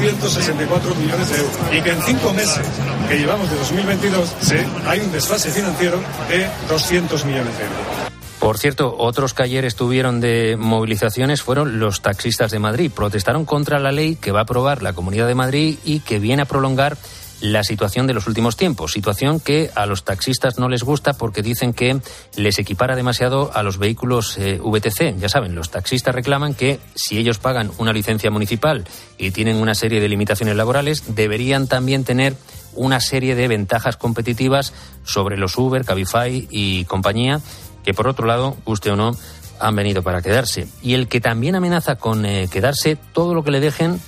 [SPEAKER 13] 264 millones de euros y que en 5 meses que llevamos de 2022 hay un desfase financiero de 200 millones de euros.
[SPEAKER 10] Por cierto, otros que ayer estuvieron de movilizaciones fueron los taxistas de Madrid. Protestaron contra la ley que va a aprobar la Comunidad de Madrid y que viene a prolongar la situación de los últimos tiempos, situación que a los taxistas no les gusta porque dicen que les equipara demasiado a los vehículos VTC. Ya saben, los taxistas reclaman que si ellos pagan una licencia municipal y tienen una serie de limitaciones laborales, deberían también tener una serie de ventajas competitivas sobre los Uber, Cabify y compañía, que por otro lado, guste o no, han venido para quedarse. Y el que también amenaza con quedarse todo lo que le dejen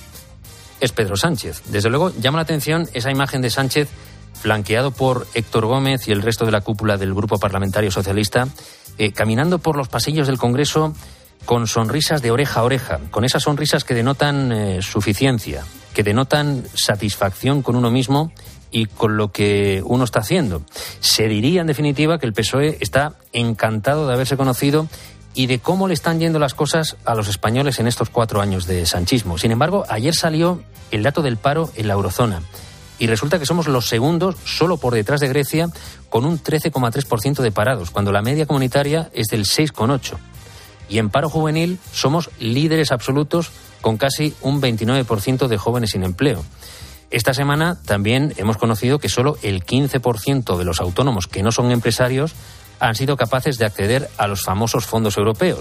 [SPEAKER 10] es Pedro Sánchez. Desde luego llama la atención esa imagen de Sánchez flanqueado por Héctor Gómez y el resto de la cúpula del Grupo Parlamentario Socialista, caminando por los pasillos del Congreso con sonrisas de oreja a oreja, con esas sonrisas que denotan suficiencia, que denotan satisfacción con uno mismo y con lo que uno está haciendo. Se diría, en definitiva, que el PSOE está encantado de haberse conocido y de cómo le están yendo las cosas a los españoles en estos 4 años de sanchismo. Sin embargo, ayer salió el dato del paro en la eurozona y resulta que somos los segundos, solo por detrás de Grecia, con un 13,3% de parados, cuando la media comunitaria es del 6,8%. Y en paro juvenil somos líderes absolutos, con casi un 29% de jóvenes sin empleo. Esta semana también hemos conocido que solo el 15% de los autónomos que no son empresarios han sido capaces de acceder a los famosos fondos europeos.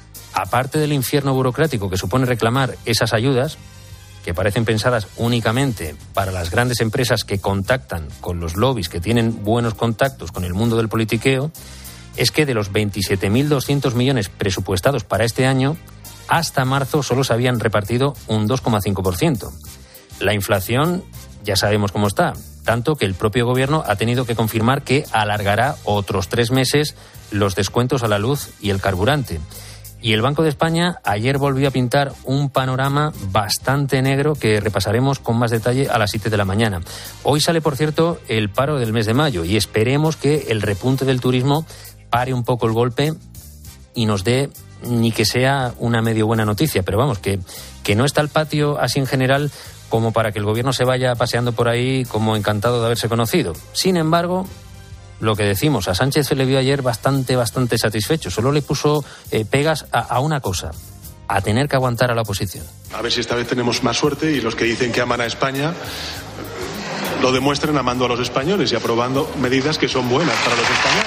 [SPEAKER 10] Aparte del infierno burocrático que supone reclamar esas ayudas, que parecen pensadas únicamente para las grandes empresas que contactan con los lobbies que tienen buenos contactos con el mundo del politiqueo, es que de los 27.200 millones presupuestados para este año, hasta marzo solo se habían repartido un 2,5%. La inflación ya sabemos cómo está, tanto que el propio gobierno ha tenido que confirmar que alargará otros 3 meses los descuentos a la luz y el carburante. Y el Banco de España ayer volvió a pintar un panorama bastante negro que repasaremos con más detalle a las 7 de la mañana. Hoy sale, por cierto, el paro del mes de mayo y esperemos que el repunte del turismo pare un poco el golpe y nos dé ni que sea una medio buena noticia, pero vamos, que no está el patio así en general como para que el gobierno se vaya paseando por ahí como encantado de haberse conocido. Sin embargo, lo que decimos, a Sánchez se le vio ayer bastante satisfecho. Solo le puso pegas a una cosa, a tener que aguantar a la oposición.
[SPEAKER 14] A ver si esta vez tenemos más suerte y los que dicen que aman a España lo demuestren amando a los españoles y aprobando medidas que son buenas para los españoles.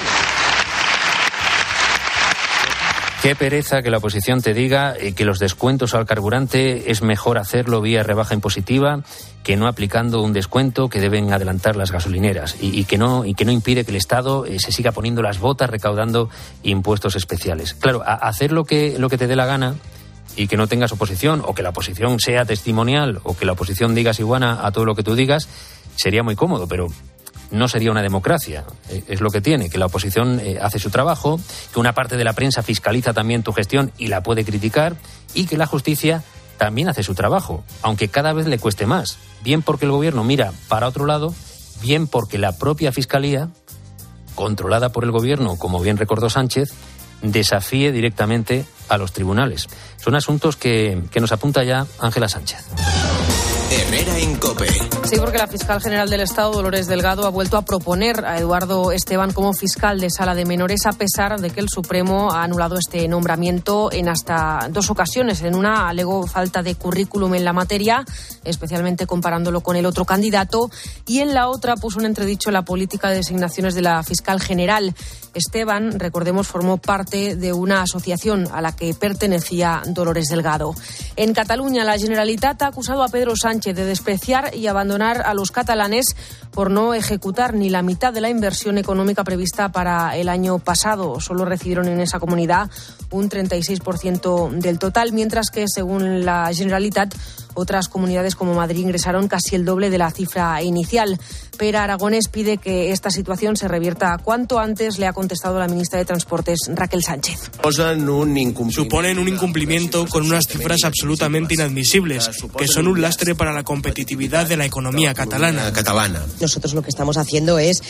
[SPEAKER 10] Qué pereza que la oposición te diga que los descuentos al carburante es mejor hacerlo vía rebaja impositiva que no aplicando un descuento que deben adelantar las gasolineras y que no impide que el Estado se siga poniendo las botas recaudando impuestos especiales. Claro, hacer lo que te dé la gana y que no tengas oposición, o que la oposición sea testimonial, o que la oposición diga iguana a todo lo que tú digas, sería muy cómodo, pero no sería una democracia. Es lo que tiene, que la oposición hace su trabajo, que una parte de la prensa fiscaliza también tu gestión y la puede criticar, y que la justicia también hace su trabajo, aunque cada vez le cueste más, bien porque el gobierno mira para otro lado, bien porque la propia Fiscalía, controlada por el gobierno, como bien recordó Sánchez, desafíe directamente a los tribunales. Son asuntos que nos apunta ya Ángela Sánchez.
[SPEAKER 1] Herrera en COPE.
[SPEAKER 6] Sí, porque la fiscal general del Estado, Dolores Delgado, ha vuelto a proponer a Eduardo Esteban como fiscal de sala de menores, a pesar de que el Supremo ha anulado este nombramiento en hasta 2 ocasiones. En una alegó falta de currículum en la materia, especialmente comparándolo con el otro candidato, y en la otra puso en entredicho la política de designaciones de la fiscal general. Esteban, recordemos, formó parte de una asociación a la que pertenecía Dolores Delgado. En Cataluña, la Generalitat ha acusado a Pedro Sánchez de despreciar y abandonar a los catalanes por no ejecutar ni la mitad de la inversión económica prevista para el año pasado. Solo recibieron en esa comunidad un 36% del total, mientras que, según la Generalitat, otras comunidades como Madrid ingresaron casi el doble de la cifra inicial. Pere Aragonés pide que esta situación se revierta cuanto antes. Le ha contestado la ministra de Transportes, Raquel Sánchez.
[SPEAKER 7] Suponen un incumplimiento con unas cifras absolutamente inadmisibles, que son un lastre para la competitividad de la economía catalana.
[SPEAKER 9] Nosotros lo que estamos haciendo es,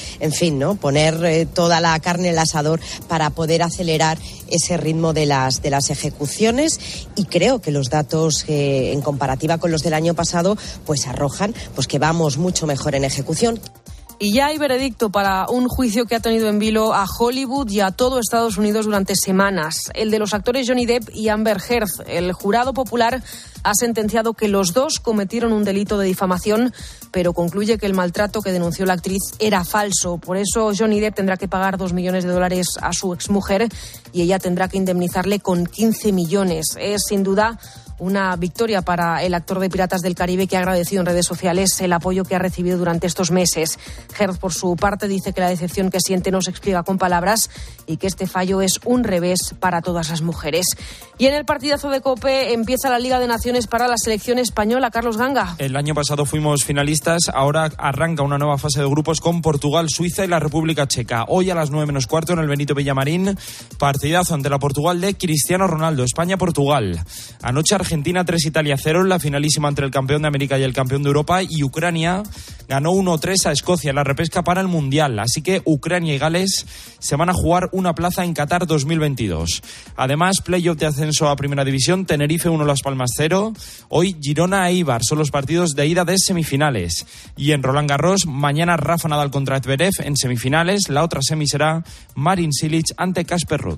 [SPEAKER 9] poner toda la carne en el asador para poder acelerar ese ritmo de las ejecuciones, y creo que los datos en comparativa con los del año pasado pues arrojan que vamos mucho mejor en ejecución.
[SPEAKER 6] Y ya hay veredicto para un juicio que ha tenido en vilo a Hollywood y a todo Estados Unidos durante semanas. El de los actores Johnny Depp y Amber Heard. El jurado popular ha sentenciado que los dos cometieron un delito de difamación, pero concluye que el maltrato que denunció la actriz era falso. Por eso Johnny Depp tendrá que pagar $2 millones a su exmujer y ella tendrá que indemnizarle con 15 millones. Es sin duda una victoria para el actor de Piratas del Caribe, que ha agradecido en redes sociales el apoyo que ha recibido durante estos meses. Heard, por su parte, dice que la decepción que siente no se explica con palabras y que este fallo es un revés para todas las mujeres. Y en el partidazo de COPE empieza la Liga de Naciones para la selección española. Carlos Ganga.
[SPEAKER 15] El año pasado fuimos finalistas, ahora arranca una nueva fase de grupos con Portugal, Suiza y la República Checa. Hoy a las 9:15 en el Benito Villamarín, partidazo ante la Portugal de Cristiano Ronaldo, España-Portugal. Anoche Argentina 3, Italia 0 en la finalísima entre el campeón de América y el campeón de Europa, y Ucrania ganó 1-3 a Escocia en la repesca para el Mundial. Así que Ucrania y Gales se van a jugar una plaza en Qatar 2022. Además, playoff de ascenso a Primera División, Tenerife 1, Las Palmas 0. Hoy Girona e Eibar son los partidos de ida de semifinales. Y en Roland Garros, mañana Rafa Nadal contra Zverev en semifinales. La otra semi será Marin Cilic ante Casper Ruud.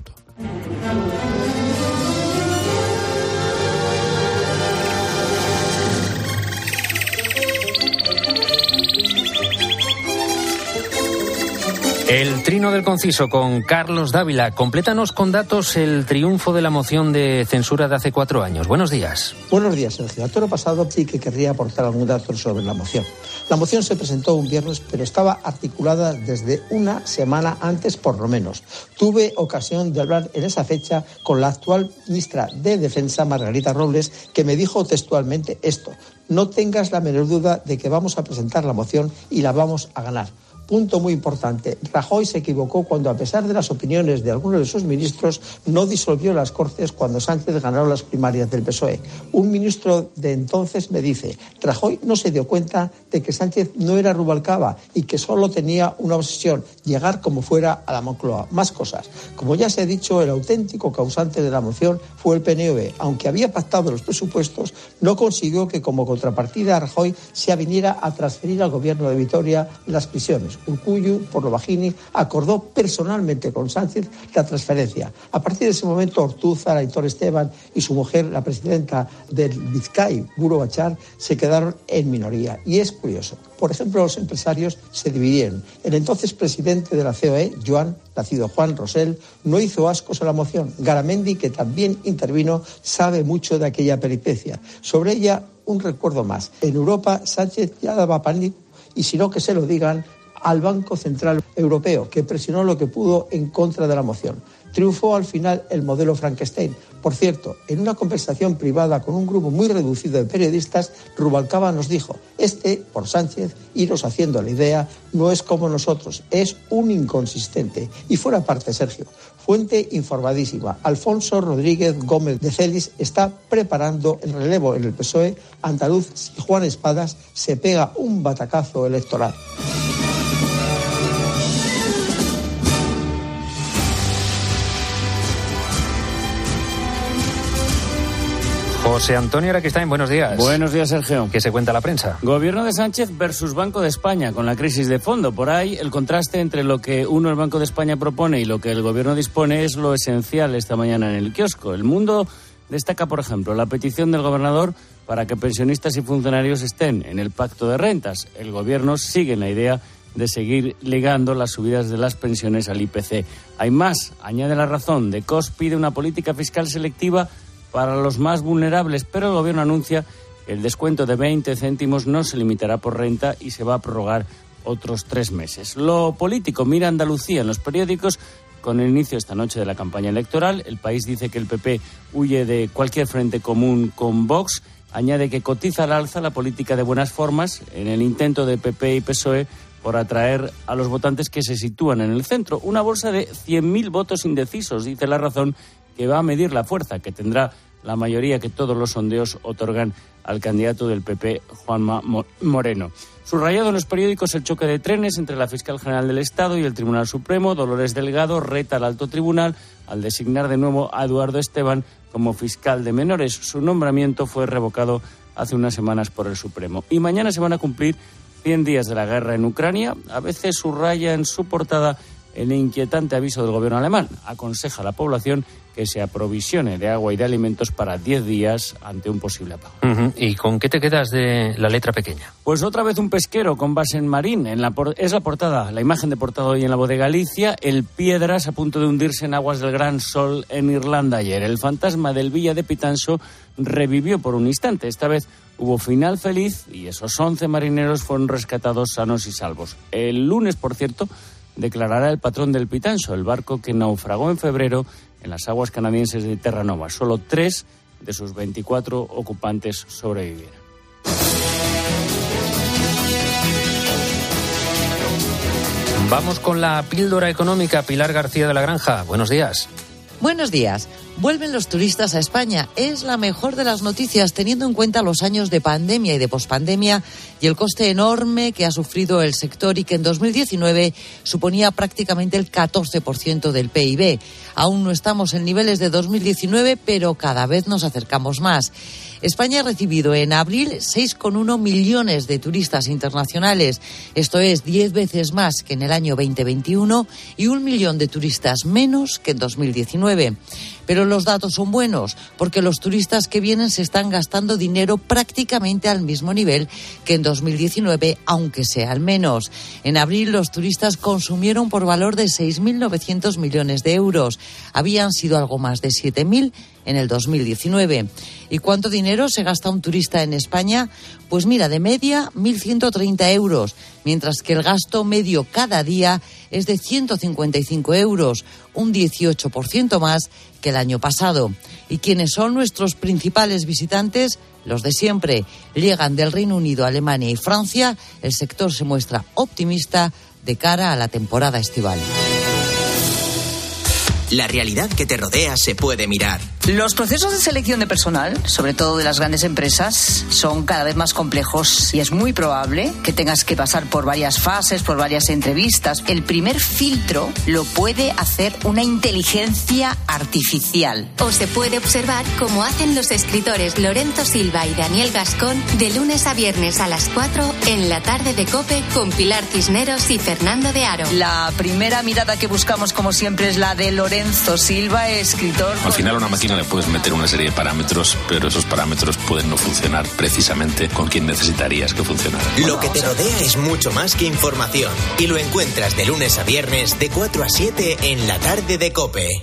[SPEAKER 10] El trino del conciso con Carlos Dávila. Complétanos con datos el triunfo de la moción de censura de hace 4 años. Buenos días.
[SPEAKER 16] Buenos días, Sergio. A toro pasado sí que querría aportar algún dato sobre la moción. La moción se presentó un viernes, pero estaba articulada desde una semana antes, por lo menos. Tuve ocasión de hablar en esa fecha con la actual ministra de Defensa, Margarita Robles, que me dijo textualmente esto: no tengas la menor duda de que vamos a presentar la moción y la vamos a ganar. Punto muy importante. Rajoy se equivocó cuando, a pesar de las opiniones de algunos de sus ministros, no disolvió las Cortes cuando Sánchez ganó las primarias del PSOE. Un ministro de entonces me dice: Rajoy no se dio cuenta de que Sánchez no era Rubalcaba y que solo tenía una obsesión: llegar como fuera a la Moncloa. Más cosas. Como ya se ha dicho, el auténtico causante de la moción fue el PNV. Aunque había pactado los presupuestos, no consiguió que como contrapartida Rajoy se aviniera a transferir al gobierno de Vitoria las prisiones. Urkullu, por lo bajini, acordó personalmente con Sánchez la transferencia. A partir de ese momento, Ortúzar, Aitor Esteban y su mujer, la presidenta del Bizkai, Buru Batzar, se quedaron en minoría. Y es curioso. Por ejemplo, los empresarios se dividieron. El entonces presidente de la COE, Joan, nacido Juan Rosell, no hizo ascos a la moción. Garamendi, que también intervino, sabe mucho de aquella peripecia. Sobre ella, un recuerdo más. En Europa, Sánchez ya daba pánico, y si no, que se lo digan al Banco Central Europeo, que presionó lo que pudo en contra de la moción. Triunfó al final el modelo Frankenstein. Por cierto, en una conversación privada con un grupo muy reducido de periodistas, Rubalcaba nos dijo: por Sánchez, iros haciendo la idea, no es como nosotros, es un inconsistente. Y fuera parte, Sergio, fuente informadísima, Alfonso Rodríguez Gómez de Celis está preparando el relevo en el PSOE andaluz si Juan Espadas se pega un batacazo electoral.
[SPEAKER 10] José Antonio Araquistáin, buenos días.
[SPEAKER 17] Buenos días, Sergio.
[SPEAKER 10] ¿Qué se cuenta la prensa?
[SPEAKER 17] Gobierno de Sánchez versus Banco de España, con la crisis de fondo. Por ahí, el contraste entre lo que el Banco de España propone y lo que el Gobierno dispone es lo esencial esta mañana en el kiosco. El Mundo destaca, por ejemplo, la petición del gobernador para que pensionistas y funcionarios estén en el pacto de rentas. El Gobierno sigue en la idea de seguir ligando las subidas de las pensiones al IPC. Hay más, añade La Razón. De Cos pide una política fiscal selectiva para los más vulnerables, pero el Gobierno anuncia que el descuento de 20 céntimos no se limitará por renta y se va a prorrogar otros 3 meses. Lo político mira Andalucía en los periódicos con el inicio esta noche de la campaña electoral. El País dice que el PP huye de cualquier frente común con Vox. Añade que cotiza al alza la política de buenas formas en el intento de PP y PSOE por atraer a los votantes que se sitúan en el centro. Una bolsa de 100.000 votos indecisos, dice La Razón, que va a medir la fuerza que tendrá la mayoría que todos los sondeos otorgan al candidato del PP, Juanma Moreno. Subrayado en los periódicos el choque de trenes entre la Fiscal General del Estado y el Tribunal Supremo. Dolores Delgado reta al Alto Tribunal al designar de nuevo a Eduardo Esteban como fiscal de menores. Su nombramiento fue revocado hace unas semanas por el Supremo. Y mañana se van a cumplir 100 días de la guerra en Ucrania. A veces subraya en su portada el inquietante aviso del gobierno alemán. Aconseja a la población que se aprovisione de agua y de alimentos para 10 días ante un posible apago.
[SPEAKER 10] ¿Y con qué te quedas de la letra pequeña?
[SPEAKER 17] Pues otra vez un pesquero con base en Marín. Es la portada, la imagen de portada hoy en La Voz de Galicia. El Piedras a punto de hundirse en aguas del Gran Sol en Irlanda ayer. El fantasma del Villa de Pitanso revivió por un instante. Esta vez hubo final feliz y esos 11 marineros fueron rescatados sanos y salvos. El lunes, por cierto, declarará el patrón del Pitanso, el barco que naufragó en febrero en las aguas canadienses de Terranova. Solo 3 de sus 24 ocupantes sobrevivieron.
[SPEAKER 10] Vamos con la píldora económica. Pilar García de la Granja, buenos días.
[SPEAKER 18] Buenos días. Vuelven los turistas a España. Es la mejor de las noticias teniendo en cuenta los años de pandemia y de pospandemia y el coste enorme que ha sufrido el sector y que en 2019 suponía prácticamente el 14% del PIB. Aún no estamos en niveles de 2019, pero cada vez nos acercamos más. España ha recibido en abril 6,1 millones de turistas internacionales. Esto es 10 veces más que en el año 2021 y 1 millón de turistas menos que en 2019. Pero los datos son buenos porque los turistas que vienen se están gastando dinero prácticamente al mismo nivel que en 2019, aunque sea al menos. En abril los turistas consumieron por valor de 6.900 millones de euros. Habían sido algo más de 7.000 en el 2019. ¿Y cuánto dinero se gasta un turista en España? Pues mira, de media 1.130 euros, mientras que el gasto medio cada día es de 155 euros, un 18% más que el año pasado. ¿Y quiénes son nuestros principales visitantes? Los de siempre. Llegan del Reino Unido, Alemania y Francia. El sector se muestra optimista de cara a la temporada estival.
[SPEAKER 1] La realidad que te rodea se puede mirar.
[SPEAKER 19] Los procesos de selección de personal, sobre todo de las grandes empresas, son cada vez más complejos y es muy probable que tengas que pasar por varias fases, por varias entrevistas. El primer filtro lo puede hacer una inteligencia artificial.
[SPEAKER 2] O se puede observar cómo hacen los escritores Lorenzo Silva y Daniel Gascón de lunes a viernes a las 4 en la tarde de COPE con Pilar Cisneros y Fernando de Aro.
[SPEAKER 19] La primera mirada que buscamos, como siempre, es la de Lorenzo Silva, escritor.
[SPEAKER 20] Al final, una máquina le puedes meter una serie de parámetros, pero esos parámetros pueden no funcionar precisamente con quien necesitarías que funcionara.
[SPEAKER 1] Lo que te rodea es mucho más que información y lo encuentras de lunes a viernes de 4 a 7 en la tarde de COPE.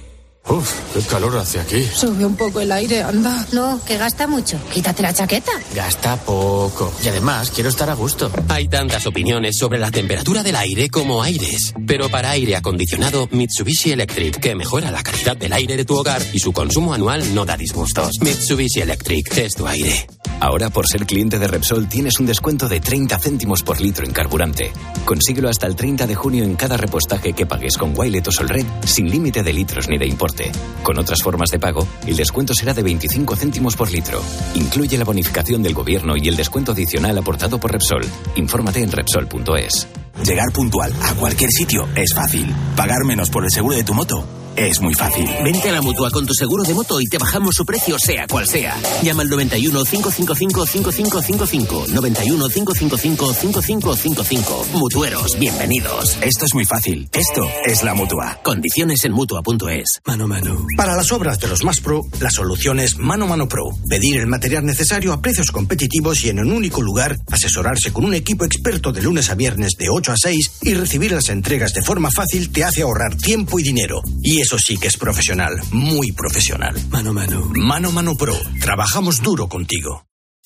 [SPEAKER 21] Uf, qué calor hace aquí.
[SPEAKER 22] Sube un poco el aire, anda.
[SPEAKER 11] No, que gasta mucho. Quítate la chaqueta.
[SPEAKER 21] Gasta poco. Y además, quiero estar a gusto.
[SPEAKER 23] Hay tantas opiniones sobre la temperatura del aire como aires. Pero para aire acondicionado, Mitsubishi Electric, que mejora la calidad del aire de tu hogar y su consumo anual no da disgustos. Mitsubishi Electric es tu aire.
[SPEAKER 24] Ahora, por ser cliente de Repsol, tienes un descuento de 30 céntimos por litro en carburante. Consíguelo hasta el 30 de junio en cada repostaje que pagues con Wilet o Solred, sin límite de litros ni de importe. Con otras formas de pago, el descuento será de 25 céntimos por litro. Incluye la bonificación del gobierno y el descuento adicional aportado por Repsol. Infórmate en Repsol.es.
[SPEAKER 25] Llegar puntual a cualquier sitio es fácil. Pagar menos por el seguro de tu moto es muy fácil.
[SPEAKER 26] Vente a la Mutua con tu seguro de moto y te bajamos su precio sea cual sea. Llama al 91 555 5555. 91 555 5555. Mutueros, bienvenidos.
[SPEAKER 25] Esto es muy fácil. Esto es la Mutua.
[SPEAKER 26] Condiciones en Mutua.es.
[SPEAKER 27] Mano Mano. Para las obras de los más pro, la solución es Mano Mano Pro. Pedir el material necesario a precios competitivos y en un único lugar, asesorarse con un equipo experto de lunes a viernes de 8 a 6 y recibir las entregas de forma fácil te hace ahorrar tiempo y dinero. Y eso sí que es profesional, muy profesional. Mano Mano. Mano Mano Pro. Trabajamos duro contigo.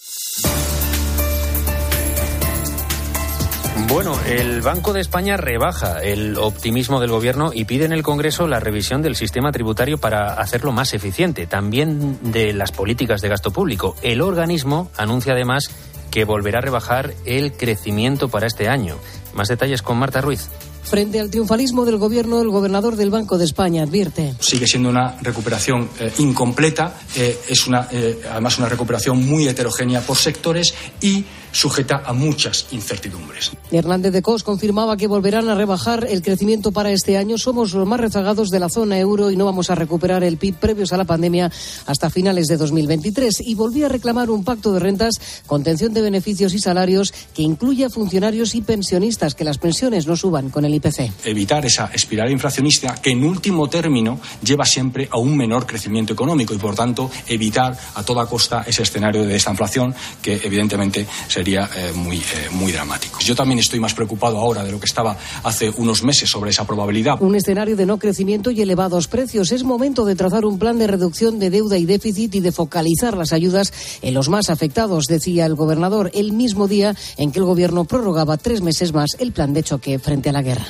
[SPEAKER 10] Bueno, el Banco de España rebaja el optimismo del gobierno y pide en el Congreso la revisión del sistema tributario para hacerlo más eficiente, también de las políticas de gasto público. El organismo anuncia además que volverá a rebajar el crecimiento para este año. Más detalles con Marta Ruiz.
[SPEAKER 28] Frente al triunfalismo del gobierno, el gobernador del Banco de España advierte.
[SPEAKER 29] Sigue siendo una recuperación incompleta, es además una recuperación muy heterogénea por sectores y sujeta a muchas incertidumbres.
[SPEAKER 28] Hernández de Cos confirmaba que volverán a rebajar el crecimiento para este año. Somos los más rezagados de la zona euro y no vamos a recuperar el PIB previos a la pandemia hasta finales de 2023. Y volvía a reclamar un pacto de rentas, contención de beneficios y salarios que incluya funcionarios y pensionistas, que las pensiones no suban con el IPC.
[SPEAKER 29] Evitar esa espiral inflacionista que en último término lleva siempre a un menor crecimiento económico y por tanto evitar a toda costa ese escenario de desinflación que evidentemente sería muy dramático. Yo también estoy más preocupado ahora de lo que estaba hace unos meses sobre esa probabilidad.
[SPEAKER 28] Un escenario de no crecimiento y elevados precios. Es momento de trazar un plan de reducción de deuda y déficit y de focalizar las ayudas en los más afectados, decía el gobernador el mismo día en que el gobierno prorrogaba 3 meses más el plan de choque frente a la guerra.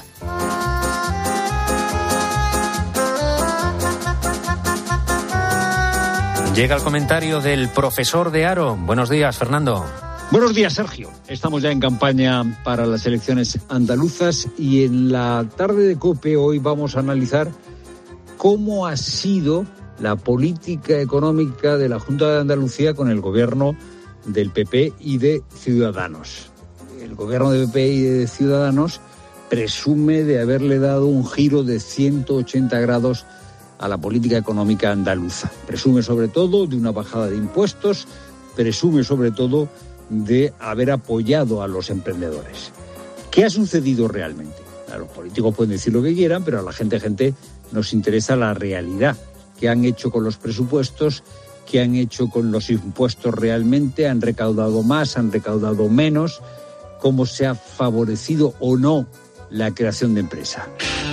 [SPEAKER 10] Llega el comentario del profesor de Haro. Buenos días, Fernando.
[SPEAKER 30] Buenos días, Sergio. Estamos ya en campaña para las elecciones andaluzas y en la tarde de COPE hoy vamos a analizar cómo ha sido la política económica de la Junta de Andalucía con el gobierno del PP y de Ciudadanos. El gobierno del PP y de Ciudadanos presume de haberle dado un giro de 180 grados a la política económica andaluza. Presume sobre todo de una bajada de impuestos, presume sobre todo de haber apoyado a los emprendedores. ¿Qué ha sucedido realmente? Los políticos pueden decir lo que quieran, pero a la gente nos interesa la realidad. ¿Qué han hecho con los presupuestos? ¿Qué han hecho con los impuestos realmente? ¿Han recaudado más? ¿Han recaudado menos? ¿Cómo se ha favorecido o no la creación de empresa?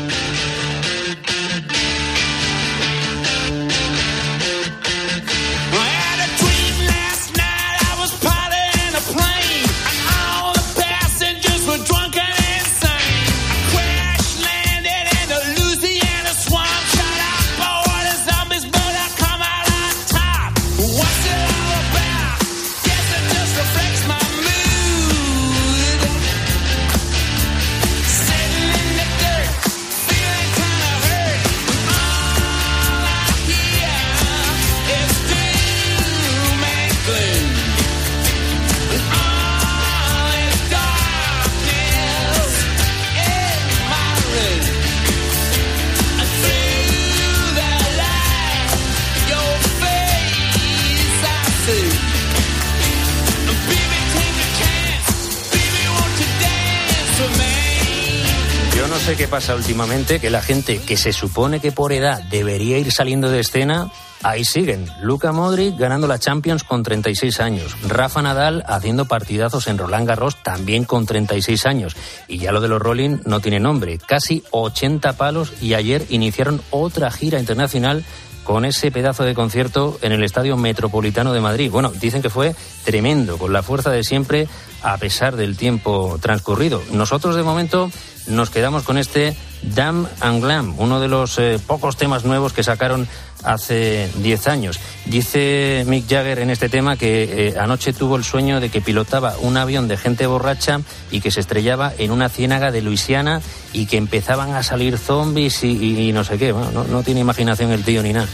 [SPEAKER 10] No sé qué pasa últimamente, que la gente que se supone que por edad debería ir saliendo de escena, Ahí siguen. Luka Modric ganando la Champions con 36 años. Rafa Nadal haciendo partidazos en Roland Garros también con 36 años. Y ya lo de los Rolling no tiene nombre. Casi 80 palos y ayer iniciaron otra gira internacional con ese pedazo de concierto en el Estadio Metropolitano de Madrid. Bueno, dicen que fue tremendo, con la fuerza de siempre, a pesar del tiempo transcurrido. Nosotros, de momento, nos quedamos con este Damn and Glam, uno de los pocos temas nuevos que sacaron hace 10 años. Dice Mick Jagger en este tema que anoche tuvo el sueño de que pilotaba un avión de gente borracha y que se estrellaba en una ciénaga de Luisiana y que empezaban a salir zombies y no sé qué. Bueno, no tiene imaginación el tío ni nada.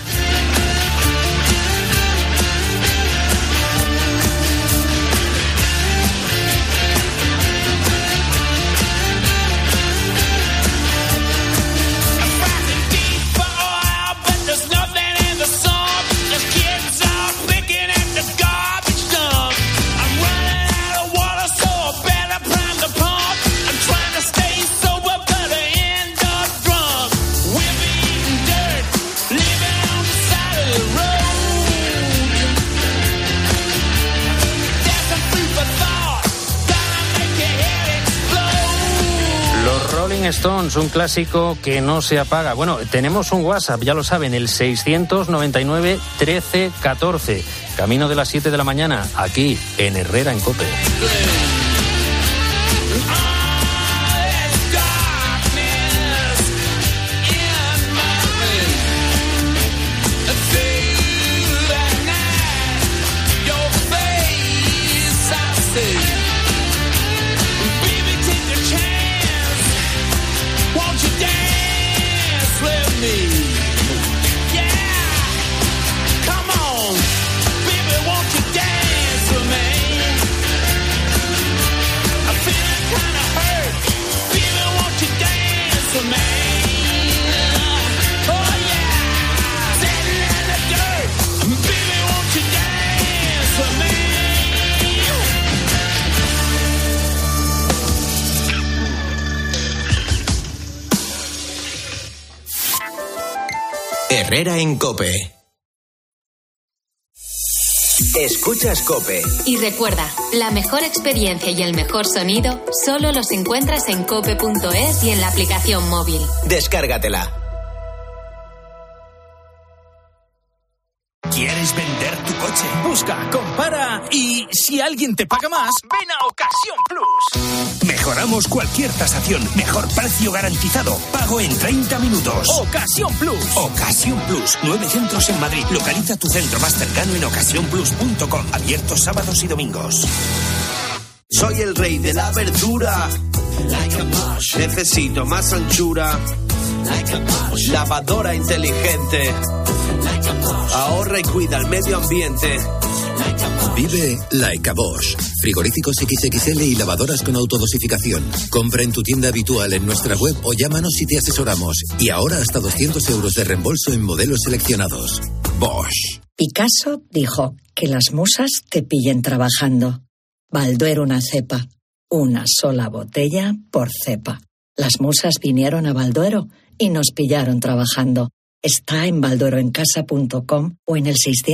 [SPEAKER 10] Stones, un clásico que no se apaga. Bueno, tenemos un WhatsApp, ya lo saben, el 699 13 14. Camino de las 7 de la mañana, aquí en Herrera en COPE.
[SPEAKER 1] Herrera en COPE. Escuchas COPE.
[SPEAKER 2] Y recuerda, la mejor experiencia y el mejor sonido solo los encuentras en cope.es y en la aplicación móvil.
[SPEAKER 1] Descárgatela.
[SPEAKER 3] ¿Quieres vender tu coche? Busca, compara y si alguien te paga más, ven a Ocasión Plus. Mejoramos cualquier tasación. Mejor precio garantizado. Pago en 30 minutos. Ocasión Plus. Ocasión Plus. 9 centros en Madrid. Localiza tu centro más cercano en ocasiónplus.com. Abierto sábados y domingos.
[SPEAKER 4] Soy el rey de la verdura. Necesito más anchura. Lavadora inteligente. Ahorra y cuida el medio ambiente.
[SPEAKER 5] Vive Like a Bosch. Frigoríficos XXL y lavadoras con autodosificación. Compra en tu tienda habitual en nuestra web o llámanos y te asesoramos. Y ahora hasta 200 euros de reembolso en modelos seleccionados. Bosch.
[SPEAKER 6] Picasso dijo que las musas te pillen trabajando. Balduero una cepa. Una sola botella por cepa. Las musas vinieron a Balduero y nos pillaron trabajando. Está en baldueroencasa.com o en el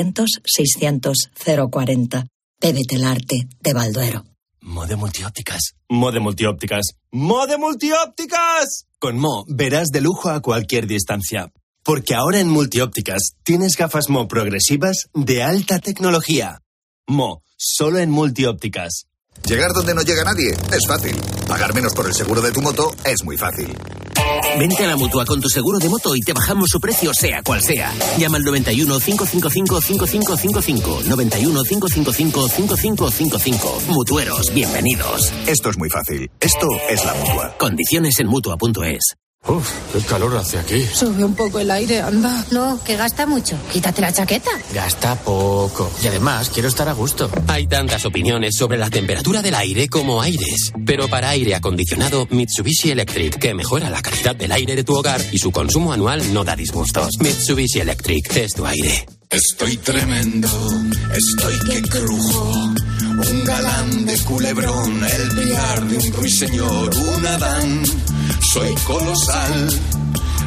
[SPEAKER 6] 600-600-040. Bébete el arte de Balduero.
[SPEAKER 7] Mode Multiópticas. Mode Multiópticas. ¡Mode Multiópticas! Con Mo verás de lujo a cualquier distancia. Porque ahora en Multiópticas tienes gafas Mo progresivas de alta tecnología. Mo, solo en Multiópticas.
[SPEAKER 8] Llegar donde no llega nadie es fácil. Pagar menos por el seguro de tu moto es muy fácil.
[SPEAKER 26] Vente a la Mutua con tu seguro de moto y te bajamos su precio sea cual sea. Llama al 91 555 5555. 91 555 5555. Mutueros, bienvenidos.
[SPEAKER 8] Esto es muy fácil. Esto es la Mutua.
[SPEAKER 26] Condiciones en Mutua.es.
[SPEAKER 21] Uf, qué calor hace aquí.
[SPEAKER 22] Sube un poco el aire, anda.
[SPEAKER 11] No, que gasta mucho. Quítate la chaqueta.
[SPEAKER 21] Gasta poco. Y además, quiero estar a gusto.
[SPEAKER 23] Hay tantas opiniones sobre la temperatura del aire como aires. Pero para aire acondicionado, Mitsubishi Electric, que mejora la calidad del aire de tu hogar y su consumo anual no da disgustos. Mitsubishi Electric es tu aire.
[SPEAKER 9] Estoy tremendo, estoy que crujo. Un galán de culebrón, el billar de un ruiseñor, un Adán. Soy colosal,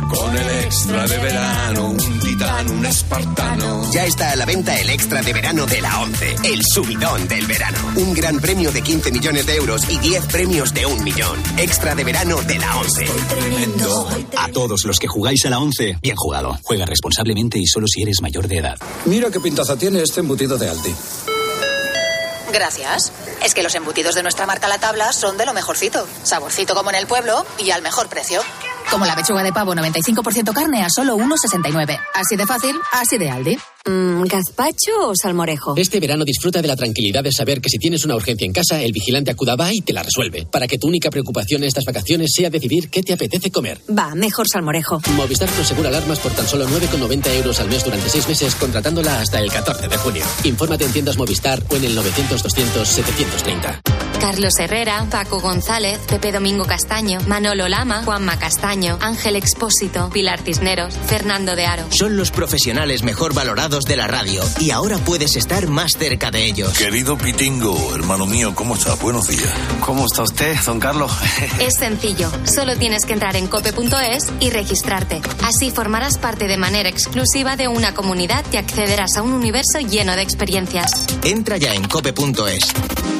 [SPEAKER 9] Con el extra de verano, un titán, un espartano.
[SPEAKER 26] Ya está a la venta el extra de verano de la 11, el subidón del verano. Un gran premio de 15 millones de euros y 10 premios de 1 millón. Extra de verano de la 11. Tremendo.
[SPEAKER 12] A todos los que jugáis a la 11, bien jugado. Juega responsablemente y solo si eres mayor de edad.
[SPEAKER 13] Mira qué pintaza tiene este embutido de Aldi.
[SPEAKER 14] Gracias. Es que los embutidos de nuestra marca La Tabla son de lo mejorcito. Saborcito como en el pueblo y al mejor precio. Como la pechuga de pavo 95% carne a solo 1,69. Así de fácil, así de Aldi.
[SPEAKER 15] ¿Gazpacho o salmorejo?
[SPEAKER 23] Este verano disfruta de la tranquilidad de saber que si tienes una urgencia en casa, el vigilante Acudaba y te la resuelve. Para que tu única preocupación estas vacaciones sea decidir qué te apetece comer.
[SPEAKER 15] Va, mejor salmorejo.
[SPEAKER 23] Movistar Prosegura alarmas por tan solo 9,90 euros al mes durante 6 meses, contratándola hasta el 14 de junio. Infórmate en tiendas Movistar o en el 900-200-730.
[SPEAKER 2] Carlos Herrera, Paco González, Pepe Domingo Castaño, Manolo Lama, Juanma Castaño, Ángel Expósito, Pilar Cisneros, Fernando de Aro.
[SPEAKER 1] Son los profesionales mejor valorados de la radio y ahora puedes estar más cerca de ellos.
[SPEAKER 16] Querido Pitingo, hermano mío, ¿cómo estás? Buenos días.
[SPEAKER 17] ¿Cómo está usted, don Carlos?
[SPEAKER 2] Es sencillo, solo tienes que entrar en cope.es y registrarte. Así formarás parte de manera exclusiva de una comunidad y accederás a un universo lleno de experiencias.
[SPEAKER 1] Entra ya en cope.es.